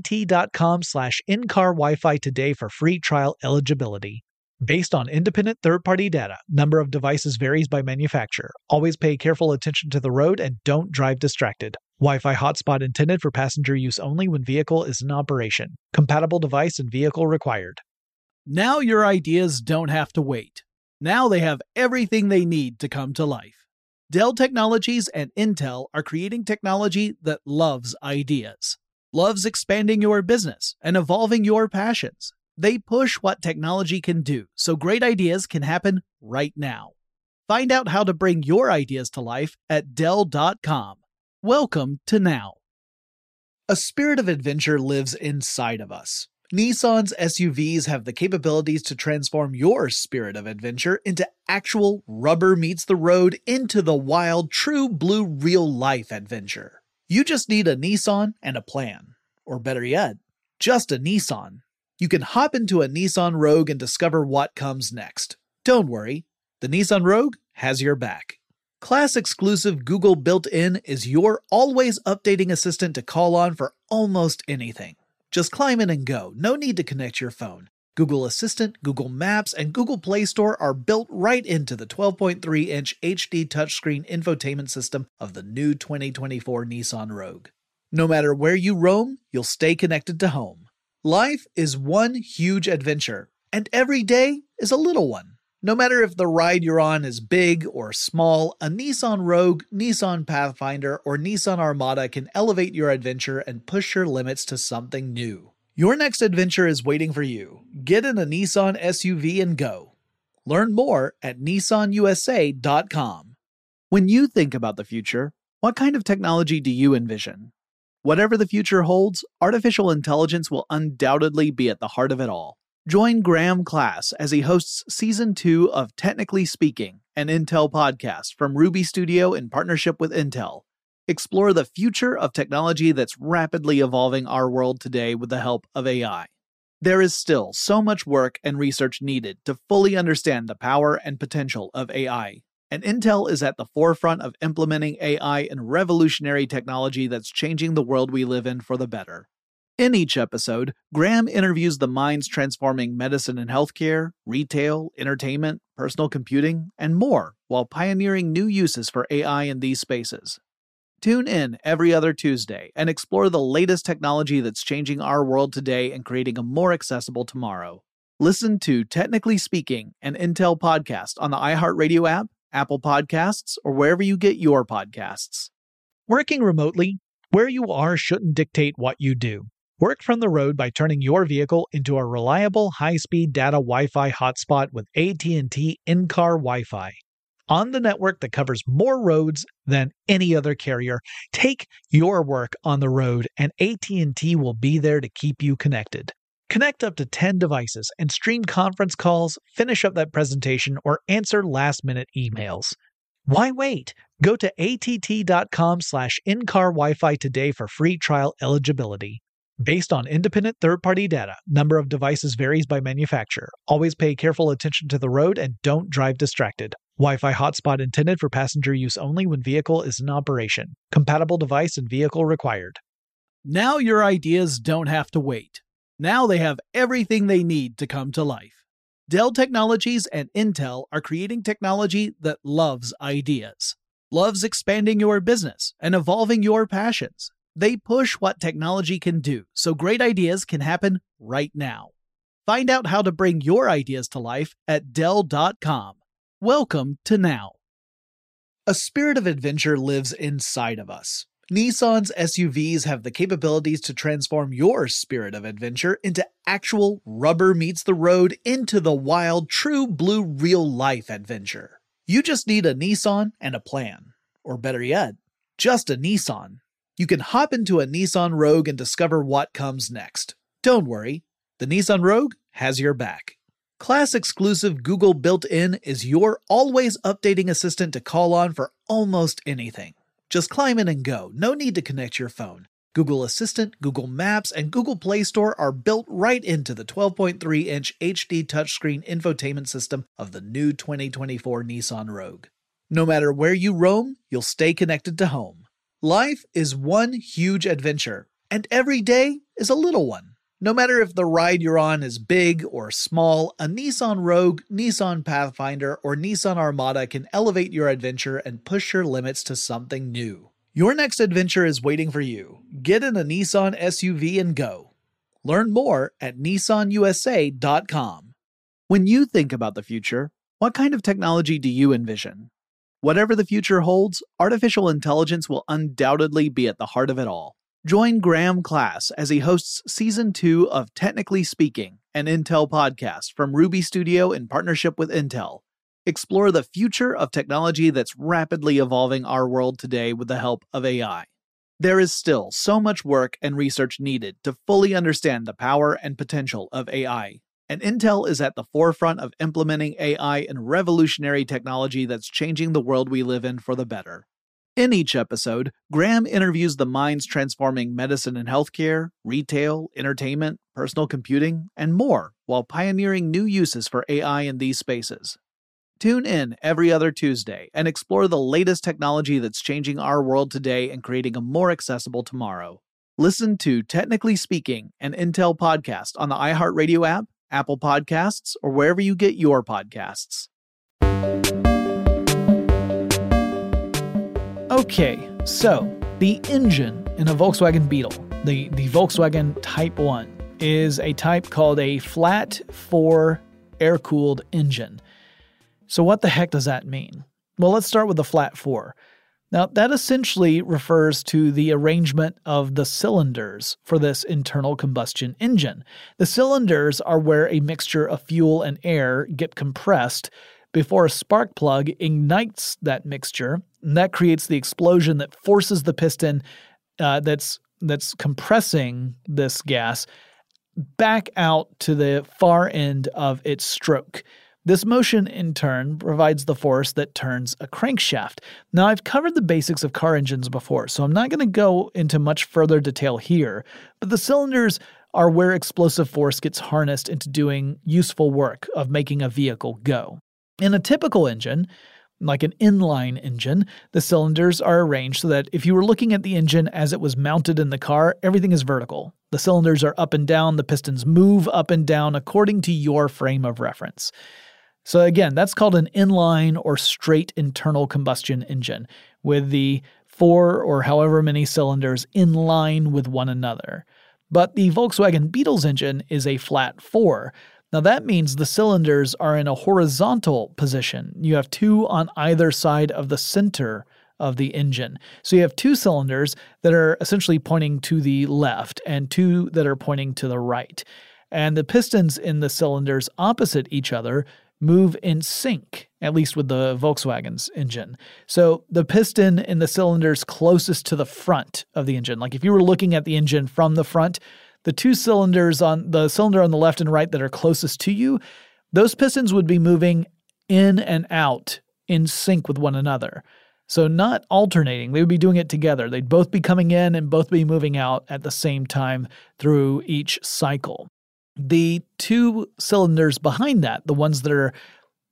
[SPEAKER 1] att.com/in-car Wi-Fi today for free trial eligibility. Based on independent third-party data, number of devices varies by manufacturer. Always pay careful attention to the road and don't drive distracted. Wi-Fi hotspot intended for passenger use only when vehicle is in operation. Compatible device and vehicle required.
[SPEAKER 2] Now your ideas don't have to wait. Now they have everything they need to come to life. Dell Technologies and Intel are creating technology that loves ideas, loves expanding your business and evolving your passions. They push what technology can do, so great ideas can happen right now. Find out how to bring your ideas to life at Dell.com. Welcome to Now. A spirit of adventure lives inside of us. Nissan's SUVs have the capabilities to transform your spirit of adventure into actual rubber meets the road into the wild, true blue real-life adventure. You just need a Nissan and a plan. Or better yet, just a Nissan. You can hop into a Nissan Rogue and discover what comes next. Don't worry, the Nissan Rogue has your back. Class-exclusive Google built-in is your always updating assistant to call on for almost anything. Just climb in and go, no need to connect your phone. Google Assistant, Google Maps, and Google Play Store are built right into the 12.3-inch HD touchscreen infotainment system of the new 2024 Nissan Rogue. No matter where you roam, you'll stay connected to home. Life is one huge adventure, and every day is a little one. No matter if the ride you're on is big or small, a Nissan Rogue, Nissan Pathfinder, or Nissan Armada can elevate your adventure and push your limits to something new. Your next adventure is waiting for you. Get in a Nissan SUV and go. Learn more at nissanusa.com. When you think about the future, what kind of technology do you envision? Whatever the future holds, artificial intelligence will undoubtedly be at the heart of it all. Join Graham Class as he hosts Season 2 of Technically Speaking, an Intel podcast from Ruby Studio in partnership with Intel. Explore the future of technology that's rapidly evolving our world today with the help of AI. There is still so much work and research needed to fully understand the power and potential of AI. And Intel is at the forefront of implementing AI and revolutionary technology that's changing the world we live in for the better. In each episode, Graham interviews the minds transforming medicine and healthcare, retail, entertainment, personal computing, and more, while pioneering new uses for AI in these spaces. Tune in every other Tuesday and explore the latest technology that's changing our world today and creating a more accessible tomorrow. Listen to Technically Speaking, an Intel podcast on the iHeartRadio app, Apple Podcasts, or wherever you get your podcasts.
[SPEAKER 1] Working remotely, where you are shouldn't dictate what you do. Work from the road by turning your vehicle into a reliable high-speed data Wi-Fi hotspot with AT&T in-car Wi-Fi. On the network that covers more roads than any other carrier, take your work on the road and AT&T will be there to keep you connected. Connect up to 10 devices and stream conference calls, finish up that presentation, or answer last-minute emails. Why wait? Go to att.com/in-car Wi-Fi today for free trial eligibility. Based on independent third-party data, number of devices varies by manufacturer. Always pay careful attention to the road and don't drive distracted. Wi-Fi hotspot intended for passenger use only when vehicle is in operation. Compatible device and vehicle required.
[SPEAKER 2] Now your ideas don't have to wait. Now they have everything they need to come to life. Dell Technologies and Intel are creating technology that loves ideas, loves expanding your business and evolving your passions. They push what technology can do so great ideas can happen right now. Find out how to bring your ideas to life at Dell.com. Welcome to Now. A spirit of adventure lives inside of us. Nissan's SUVs have the capabilities to transform your spirit of adventure into actual rubber meets the road into the wild, true blue real-life adventure. You just need a Nissan and a plan. Or better yet, just a Nissan. You can hop into a Nissan Rogue and discover what comes next. Don't worry, the Nissan Rogue has your back. Class-exclusive Google built-in is your always updating assistant to call on for almost anything. Just climb in and go. No need to connect your phone. Google Assistant, Google Maps, and Google Play Store are built right into the 12.3-inch HD touchscreen infotainment system of the new 2024 Nissan Rogue. No matter where you roam, you'll stay connected to home. Life is one huge adventure, and every day is a little one. No matter if the ride you're on is big or small, a Nissan Rogue, Nissan Pathfinder, or Nissan Armada can elevate your adventure and push your limits to something new. Your next adventure is waiting for you. Get in a Nissan SUV and go. Learn more at nissanusa.com. When you think about the future, what kind of technology do you envision? Whatever the future holds, artificial intelligence will undoubtedly be at the heart of it all. Join Graham Class as he hosts Season 2 of Technically Speaking, an Intel podcast from Ruby Studio in partnership with Intel. Explore the future of technology that's rapidly evolving our world today with the help of AI. There is still so much work and research needed to fully understand the power and potential of AI, and Intel is at the forefront of implementing AI in revolutionary technology that's changing the world we live in for the better. In each episode, Graham interviews the minds transforming medicine and healthcare, retail, entertainment, personal computing, and more, while pioneering new uses for AI in these spaces. Tune in every other Tuesday and explore the latest technology that's changing our world today and creating a more accessible tomorrow. Listen to Technically Speaking, an Intel podcast on the iHeartRadio app, Apple Podcasts, or wherever you get your podcasts. Okay, so the engine in a Volkswagen Beetle, the Volkswagen Type 1, is a type called a flat 4 air-cooled engine. So what the heck does that mean? Well, let's start with the flat 4. Now, that essentially refers to the arrangement of the cylinders for this internal combustion engine. The cylinders are where a mixture of fuel and air get compressed before a spark plug ignites that mixture, and that creates the explosion that forces the piston that's compressing this gas back out to the far end of its stroke. This motion, in turn, provides the force that turns a crankshaft. Now, I've covered the basics of car engines before, so I'm not going to go into much further detail here, but the cylinders are where explosive force gets harnessed into doing useful work of making a vehicle go. In a typical engine, like an inline engine, the cylinders are arranged so that if you were looking at the engine as it was mounted in the car, everything is vertical. The cylinders are up and down, the pistons move up and down according to your frame of reference. So again, that's called an inline or straight internal combustion engine, with the 4 or however many cylinders in line with one another. But the Volkswagen Beetle's engine is a flat 4. Now that means the cylinders are in a horizontal position. You have 2 on either side of the center of the engine. So you have 2 cylinders that are essentially pointing to the left and 2 that are pointing to the right. And the pistons in the cylinders opposite each other move in sync, at least with the Volkswagen's engine. So the piston in the cylinders closest to the front of the engine, like if you were looking at the engine from the front, the 2 cylinders on the cylinder on the left and right that are closest to you, those pistons would be moving in and out in sync with one another. So not alternating, they would be doing it together. They'd both be coming in and both be moving out at the same time through each cycle. The 2 cylinders behind that, the ones that are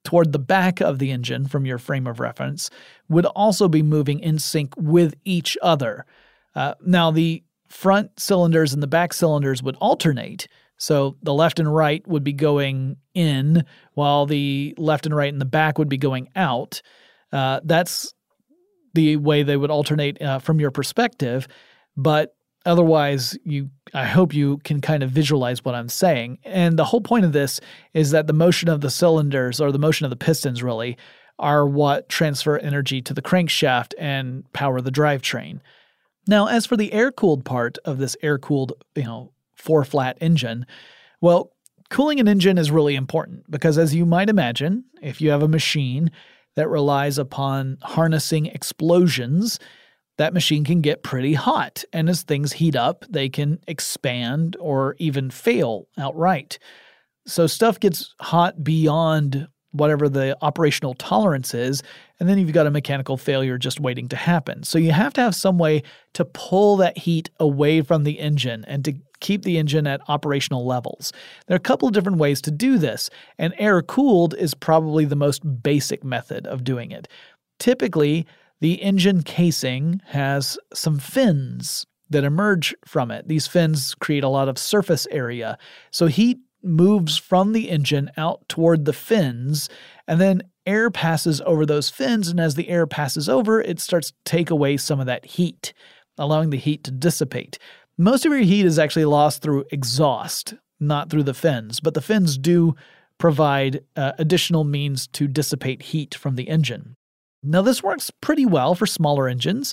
[SPEAKER 2] toward the back of the engine from your frame of reference would also be moving in sync with each other. Now, the front cylinders and the back cylinders would alternate, so the left and right would be going in, while the left and right and the back would be going out. That's the way they would alternate from your perspective, but otherwise, I hope you can kind of visualize what I'm saying. And the whole point of this is that the motion of the cylinders, or the motion of the pistons really, are what transfer energy to the crankshaft and power the drivetrain. Now, as for the air-cooled part of this air-cooled, four-flat engine, well, cooling an engine is really important because, as you might imagine, if you have a machine that relies upon harnessing explosions, that machine can get pretty hot, and as things heat up, they can expand or even fail outright. So stuff gets hot beyond whatever the operational tolerance is, and then you've got a mechanical failure just waiting to happen. So you have to have some way to pull that heat away from the engine and to keep the engine at operational levels. There are a couple of different ways to do this, and air-cooled is probably the most basic method of doing it. Typically, the engine casing has some fins that emerge from it. These fins create a lot of surface area. So heat moves from the engine out toward the fins, and then air passes over those fins, and as the air passes over, it starts to take away some of that heat, allowing the heat to dissipate. Most of your heat is actually lost through exhaust, not through the fins, but the fins do provide additional means to dissipate heat from the engine. Now, this works pretty well for smaller engines,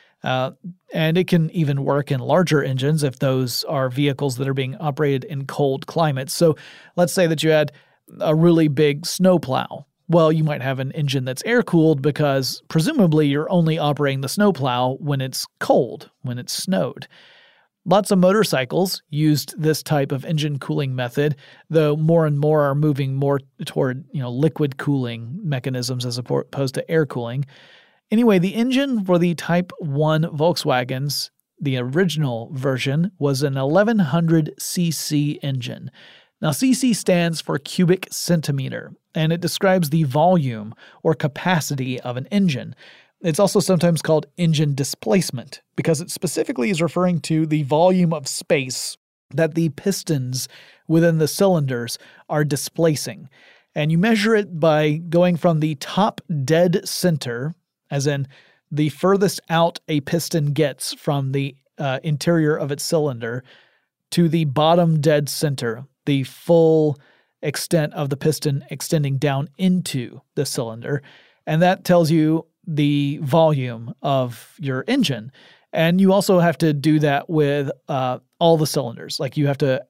[SPEAKER 2] and it can even work in larger engines if those are vehicles that are being operated in cold climates. So let's say that you had a really big snowplow. Well, you might have an engine that's air-cooled because presumably you're only operating the snowplow when it's cold, when it's snowed. Lots of motorcycles used this type of engine cooling method, though more and more are moving more toward, liquid cooling mechanisms as opposed to air cooling. Anyway, the engine for the Type 1 Volkswagens, the original version, was an 1100cc engine. Now, cc stands for cubic centimeter, and it describes the volume or capacity of an engine. It's also sometimes called engine displacement because it specifically is referring to the volume of space that the pistons within the cylinders are displacing. And you measure it by going from the top dead center, as in the furthest out a piston gets from the interior of its cylinder, to the bottom dead center, the full extent of the piston extending down into the cylinder. And that tells you the volume of your engine. And you also have to do that with all the cylinders. Like you have to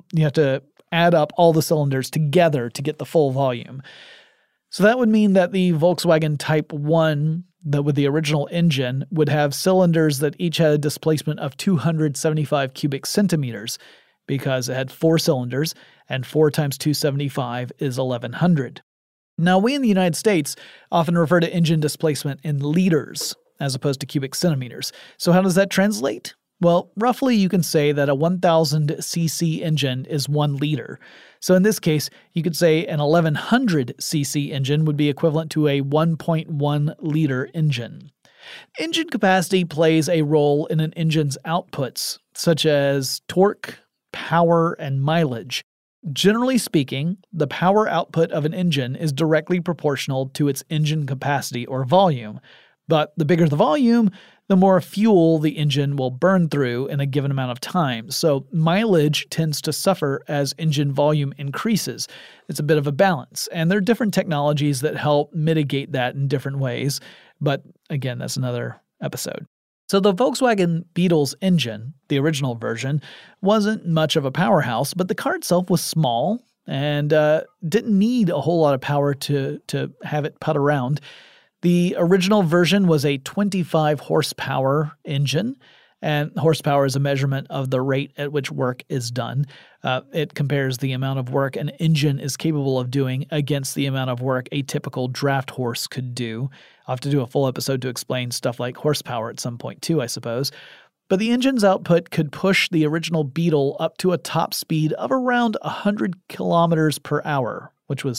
[SPEAKER 2] add up all the cylinders together to get the full volume. So that would mean that the Volkswagen Type 1, with the original engine, would have cylinders that each had a displacement of 275 cubic centimeters because it had 4 cylinders, and 4 times 275 is 1100. Now, we in the United States often refer to engine displacement in liters as opposed to cubic centimeters. So how does that translate? Well, roughly you can say that a 1000cc engine is 1 liter. So in this case, you could say an 1100cc engine would be equivalent to a 1.1 liter engine. Engine capacity plays a role in an engine's outputs, such as torque, power, and mileage. Generally speaking, the power output of an engine is directly proportional to its engine capacity or volume. But the bigger the volume, the more fuel the engine will burn through in a given amount of time. So mileage tends to suffer as engine volume increases. It's a bit of a balance. And there are different technologies that help mitigate that in different ways. But again, that's another episode. So the Volkswagen Beetle's engine, the original version, wasn't much of a powerhouse, but the car itself was small and didn't need a whole lot of power to have it putt around. The original version was a 25 horsepower engine, and horsepower is a measurement of the rate at which work is done. It compares the amount of work an engine is capable of doing against the amount of work a typical draft horse could do. I'll have to do a full episode to explain stuff like horsepower at some point too, I suppose. But the engine's output could push the original Beetle up to a top speed of around 100 kilometers per hour, which was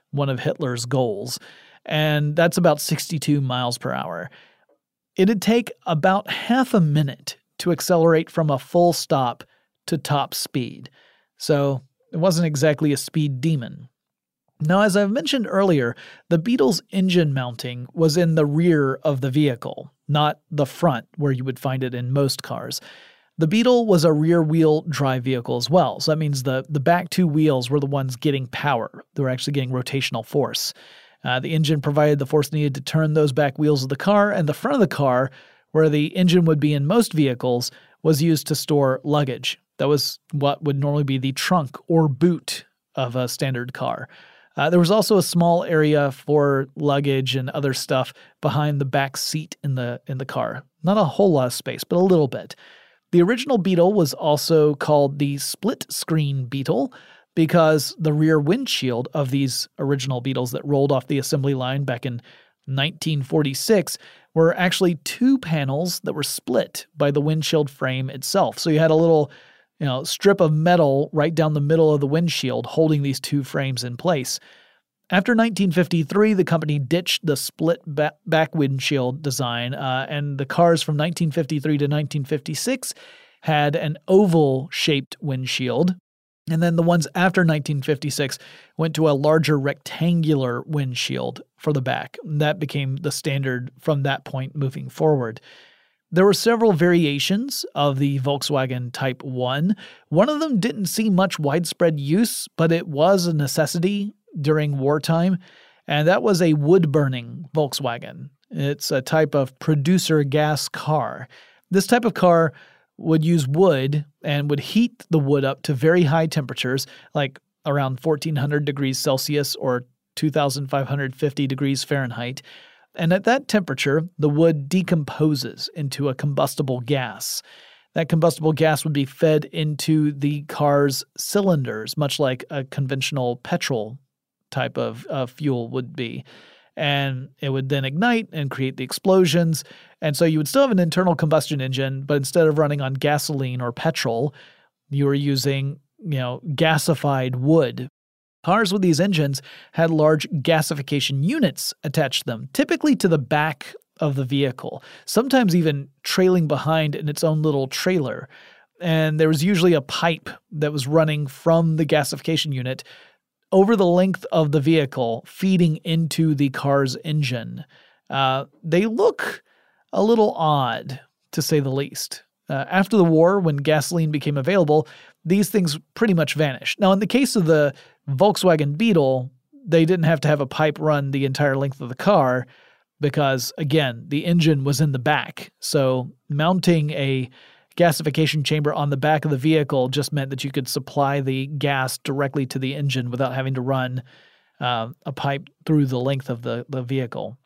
[SPEAKER 2] one of Hitler's goals, and that's about 62 miles per hour. It'd take about half a minute to accelerate from a full stop to top speed. So it wasn't exactly a speed demon. Now, as I've mentioned earlier, the Beetle's engine mounting was in the rear of the vehicle, not the front where you would find it in most cars. The Beetle was a rear-wheel drive vehicle as well, so that means the back two wheels were the ones getting power. They were actually getting rotational force. The engine provided the force needed to turn those back wheels of the car, and the front of the car, where the engine would be in most vehicles, was used to store luggage. That was what would normally be the trunk or boot of a standard car. There was also a small area for luggage and other stuff behind the back seat in the car. Not a whole lot of space, but a little bit. The original Beetle was also called the split-screen Beetle because the rear windshield of these original Beetles that rolled off the assembly line back in 1946 were actually two panels that were split by the windshield frame itself. So you had a little strip of metal right down the middle of the windshield holding these two frames in place. After 1953, the company ditched the split back windshield design, and the cars from 1953 to 1956 had an oval-shaped windshield. And then the ones after 1956 went to a larger rectangular windshield for the back. That became the standard from that point moving forward. There were several variations of the Volkswagen Type 1. One of them didn't see much widespread use, but it was a necessity during wartime, and that was a wood-burning Volkswagen. It's a type of producer gas car. This type of car would use wood and would heat the wood up to very high temperatures, like around 1400 degrees Celsius or 2550 degrees Fahrenheit. And at that temperature, the wood decomposes into a combustible gas. That combustible gas would be fed into the car's cylinders, much like a conventional petrol type of fuel would be. And it would then ignite and create the explosions. And so you would still have an internal combustion engine, but instead of running on gasoline or petrol, you were using, gasified wood. Cars with these engines had large gasification units attached to them, typically to the back of the vehicle, sometimes even trailing behind in its own little trailer. And there was usually a pipe that was running from the gasification unit over the length of the vehicle, feeding into the car's engine. They look a little odd, to say the least. After the war, when gasoline became available, these things pretty much vanished. Now, in the case of the Volkswagen Beetle, they didn't have to have a pipe run the entire length of the car because, again, the engine was in the back. So mounting a gasification chamber on the back of the vehicle just meant that you could supply the gas directly to the engine without having to run a pipe through the length of the vehicle.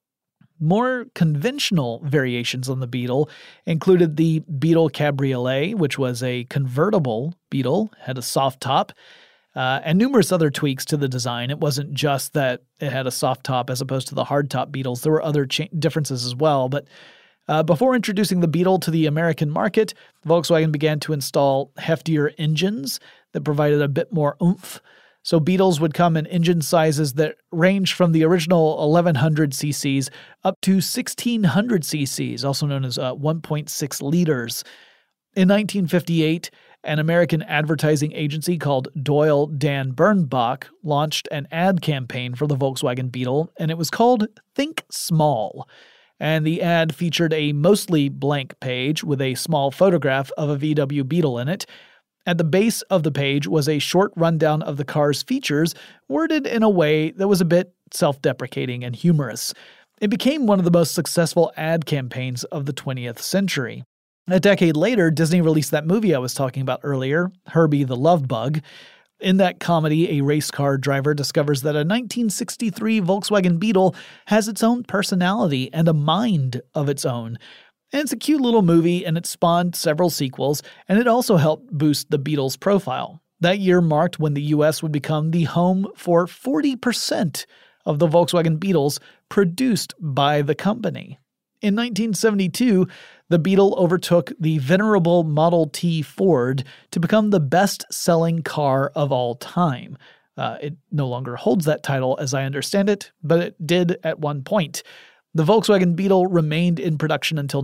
[SPEAKER 2] More conventional variations on the Beetle included the Beetle Cabriolet, which was a convertible Beetle, had a soft top, and numerous other tweaks to the design. It wasn't just that it had a soft top as opposed to the hardtop Beetles. There were other differences as well, but before introducing the Beetle to the American market, Volkswagen began to install heftier engines that provided a bit more oomph. So Beetles would come in engine sizes that ranged from the original 1100 cc's up to 1600 cc's, also known as 1.6 liters. In 1958, an American advertising agency called Doyle Dan Bernbach launched an ad campaign for the Volkswagen Beetle, and it was called Think Small. And the ad featured a mostly blank page with a small photograph of a VW Beetle in it. At the base of the page was a short rundown of the car's features, worded in a way that was a bit self-deprecating and humorous. It became one of the most successful ad campaigns of the 20th century. A decade later, Disney released that movie I was talking about earlier, Herbie the Love Bug. In that comedy, a race car driver discovers that a 1963 Volkswagen Beetle has its own personality and a mind of its own. And it's a cute little movie, and it spawned several sequels, and it also helped boost the Beetle's profile. That year marked when the U.S. would become the home for 40% of the Volkswagen Beetles produced by the company. In 1972, the Beetle overtook the venerable Model T Ford to become the best-selling car of all time. It no longer holds that title as I understand it, but it did at one point. The Volkswagen Beetle remained in production until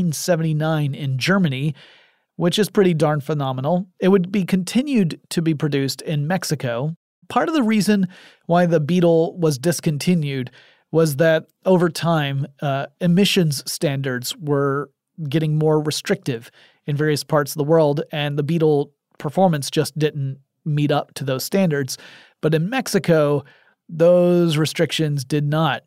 [SPEAKER 2] 1979 in Germany, which is pretty darn phenomenal. It would be continued to be produced in Mexico. Part of the reason why the Beetle was discontinued was that over time, emissions standards were getting more restrictive in various parts of the world, and the Beetle performance just didn't meet up to those standards. But in Mexico, those restrictions did not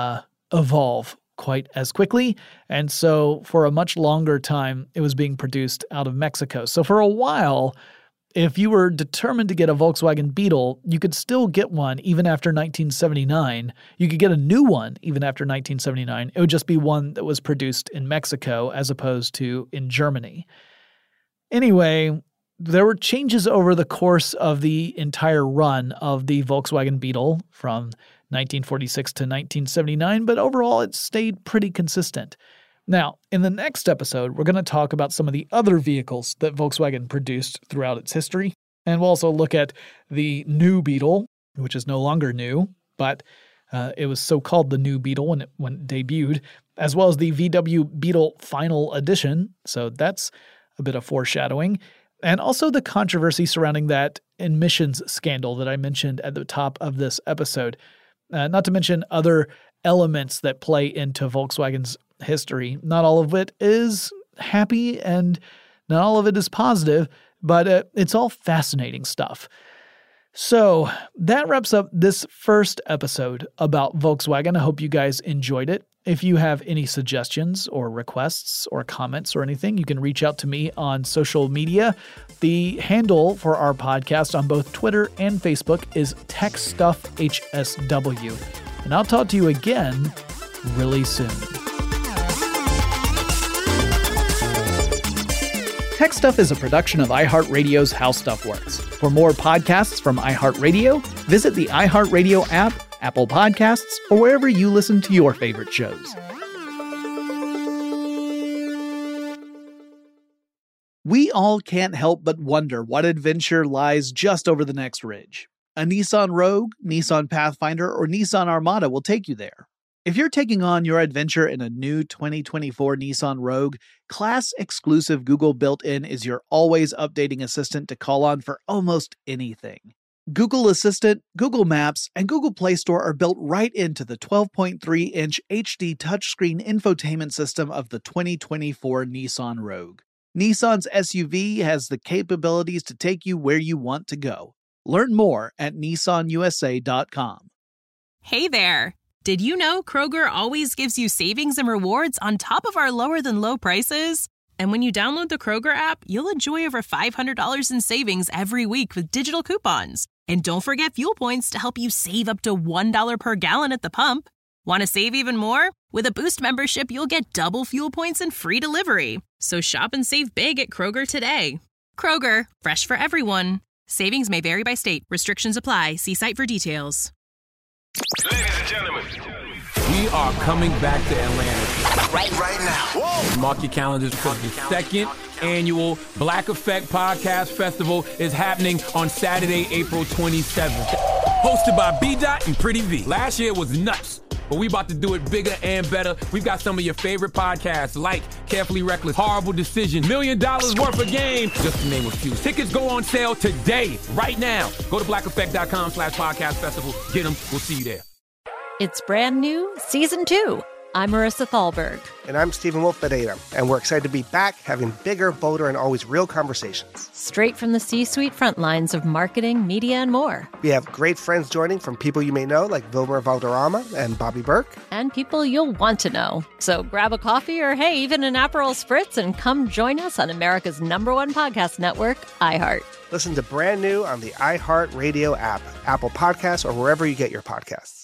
[SPEAKER 2] evolve quite as quickly, and so for a much longer time, it was being produced out of Mexico. So for a while, if you were determined to get a Volkswagen Beetle, you could still get one even after 1979. You could get a new one even after 1979. It would just be one that was produced in Mexico as opposed to in Germany. Anyway, there were changes over the course of the entire run of the Volkswagen Beetle from 1946 to 1979, but overall it stayed pretty consistent. Now, in the next episode, we're going to talk about some of the other vehicles that Volkswagen produced throughout its history, and we'll also look at the new Beetle, which is no longer new, but it was so-called the new Beetle when it debuted, as well as the VW Beetle Final Edition, so that's a bit of foreshadowing, and also the controversy surrounding that emissions scandal that I mentioned at the top of this episode. Not to mention other elements that play into Volkswagen's history. Not all of it is happy and not all of it is positive, but it's all fascinating stuff. So that wraps up this first episode about Volkswagen. I hope you guys enjoyed it. If you have any suggestions or requests or comments or anything, you can reach out to me on social media. The handle for our podcast on both Twitter and Facebook is TechStuffHSW. And I'll talk to you again really soon. Tech Stuff is a production of iHeartRadio's How Stuff Works. For more podcasts from iHeartRadio, visit the iHeartRadio app, Apple Podcasts, or wherever you listen to your favorite shows. We all can't help but wonder what adventure lies just over the next ridge. A Nissan Rogue, Nissan Pathfinder, or Nissan Armada will take you there. If you're taking on your adventure in a new 2024 Nissan Rogue, class-exclusive Google built-in is your always updating assistant to call on for almost anything. Google Assistant, Google Maps, and Google Play Store are built right into the 12.3-inch HD touchscreen infotainment system of the 2024 Nissan Rogue. Nissan's SUV has the capabilities to take you where you want to go. Learn more at nissanusa.com.
[SPEAKER 3] Hey there! Did you know Kroger always gives you savings and rewards on top of our lower-than-low prices? And when you download the Kroger app, you'll enjoy over $500 in savings every week with digital coupons. And don't forget fuel points to help you save up to $1 per gallon at the pump. Want to save even more? With a Boost membership, you'll get double fuel points and free delivery. So shop and save big at Kroger today. Kroger, fresh for everyone. Savings may vary by state. Restrictions apply. See site for details.
[SPEAKER 4] Ladies and gentlemen, we are coming back to Atlanta right now. Whoa. Mark your calendars because the second annual Black Effect Podcast Festival is happening on Saturday, April 27th. Hosted by B-Dot and Pretty V. Last year was nuts, but we about to do it bigger and better. We've got some of your favorite podcasts like Carefully Reckless, Horrible Decision, $1 Million Worth of Game, just to name a few. Tickets go on sale today, right now. Go to blackeffect.com/podcast festival. Get them. We'll see you there.
[SPEAKER 5] It's brand new, Season 2. I'm Marissa Thalberg.
[SPEAKER 6] And I'm Stephen Wolf-Pereira, and we're excited to be back having bigger, bolder, and always real conversations.
[SPEAKER 5] Straight from the C-suite front lines of marketing, media, and more.
[SPEAKER 6] We have great friends joining from people you may know, like Wilmer Valderrama and Bobby Burke.
[SPEAKER 5] And people you'll want to know. So grab a coffee or, hey, even an Aperol Spritz and come join us on America's #1 podcast network, iHeart.
[SPEAKER 6] Listen to Brand New on the iHeartRadio app, Apple Podcasts, or wherever you get your podcasts.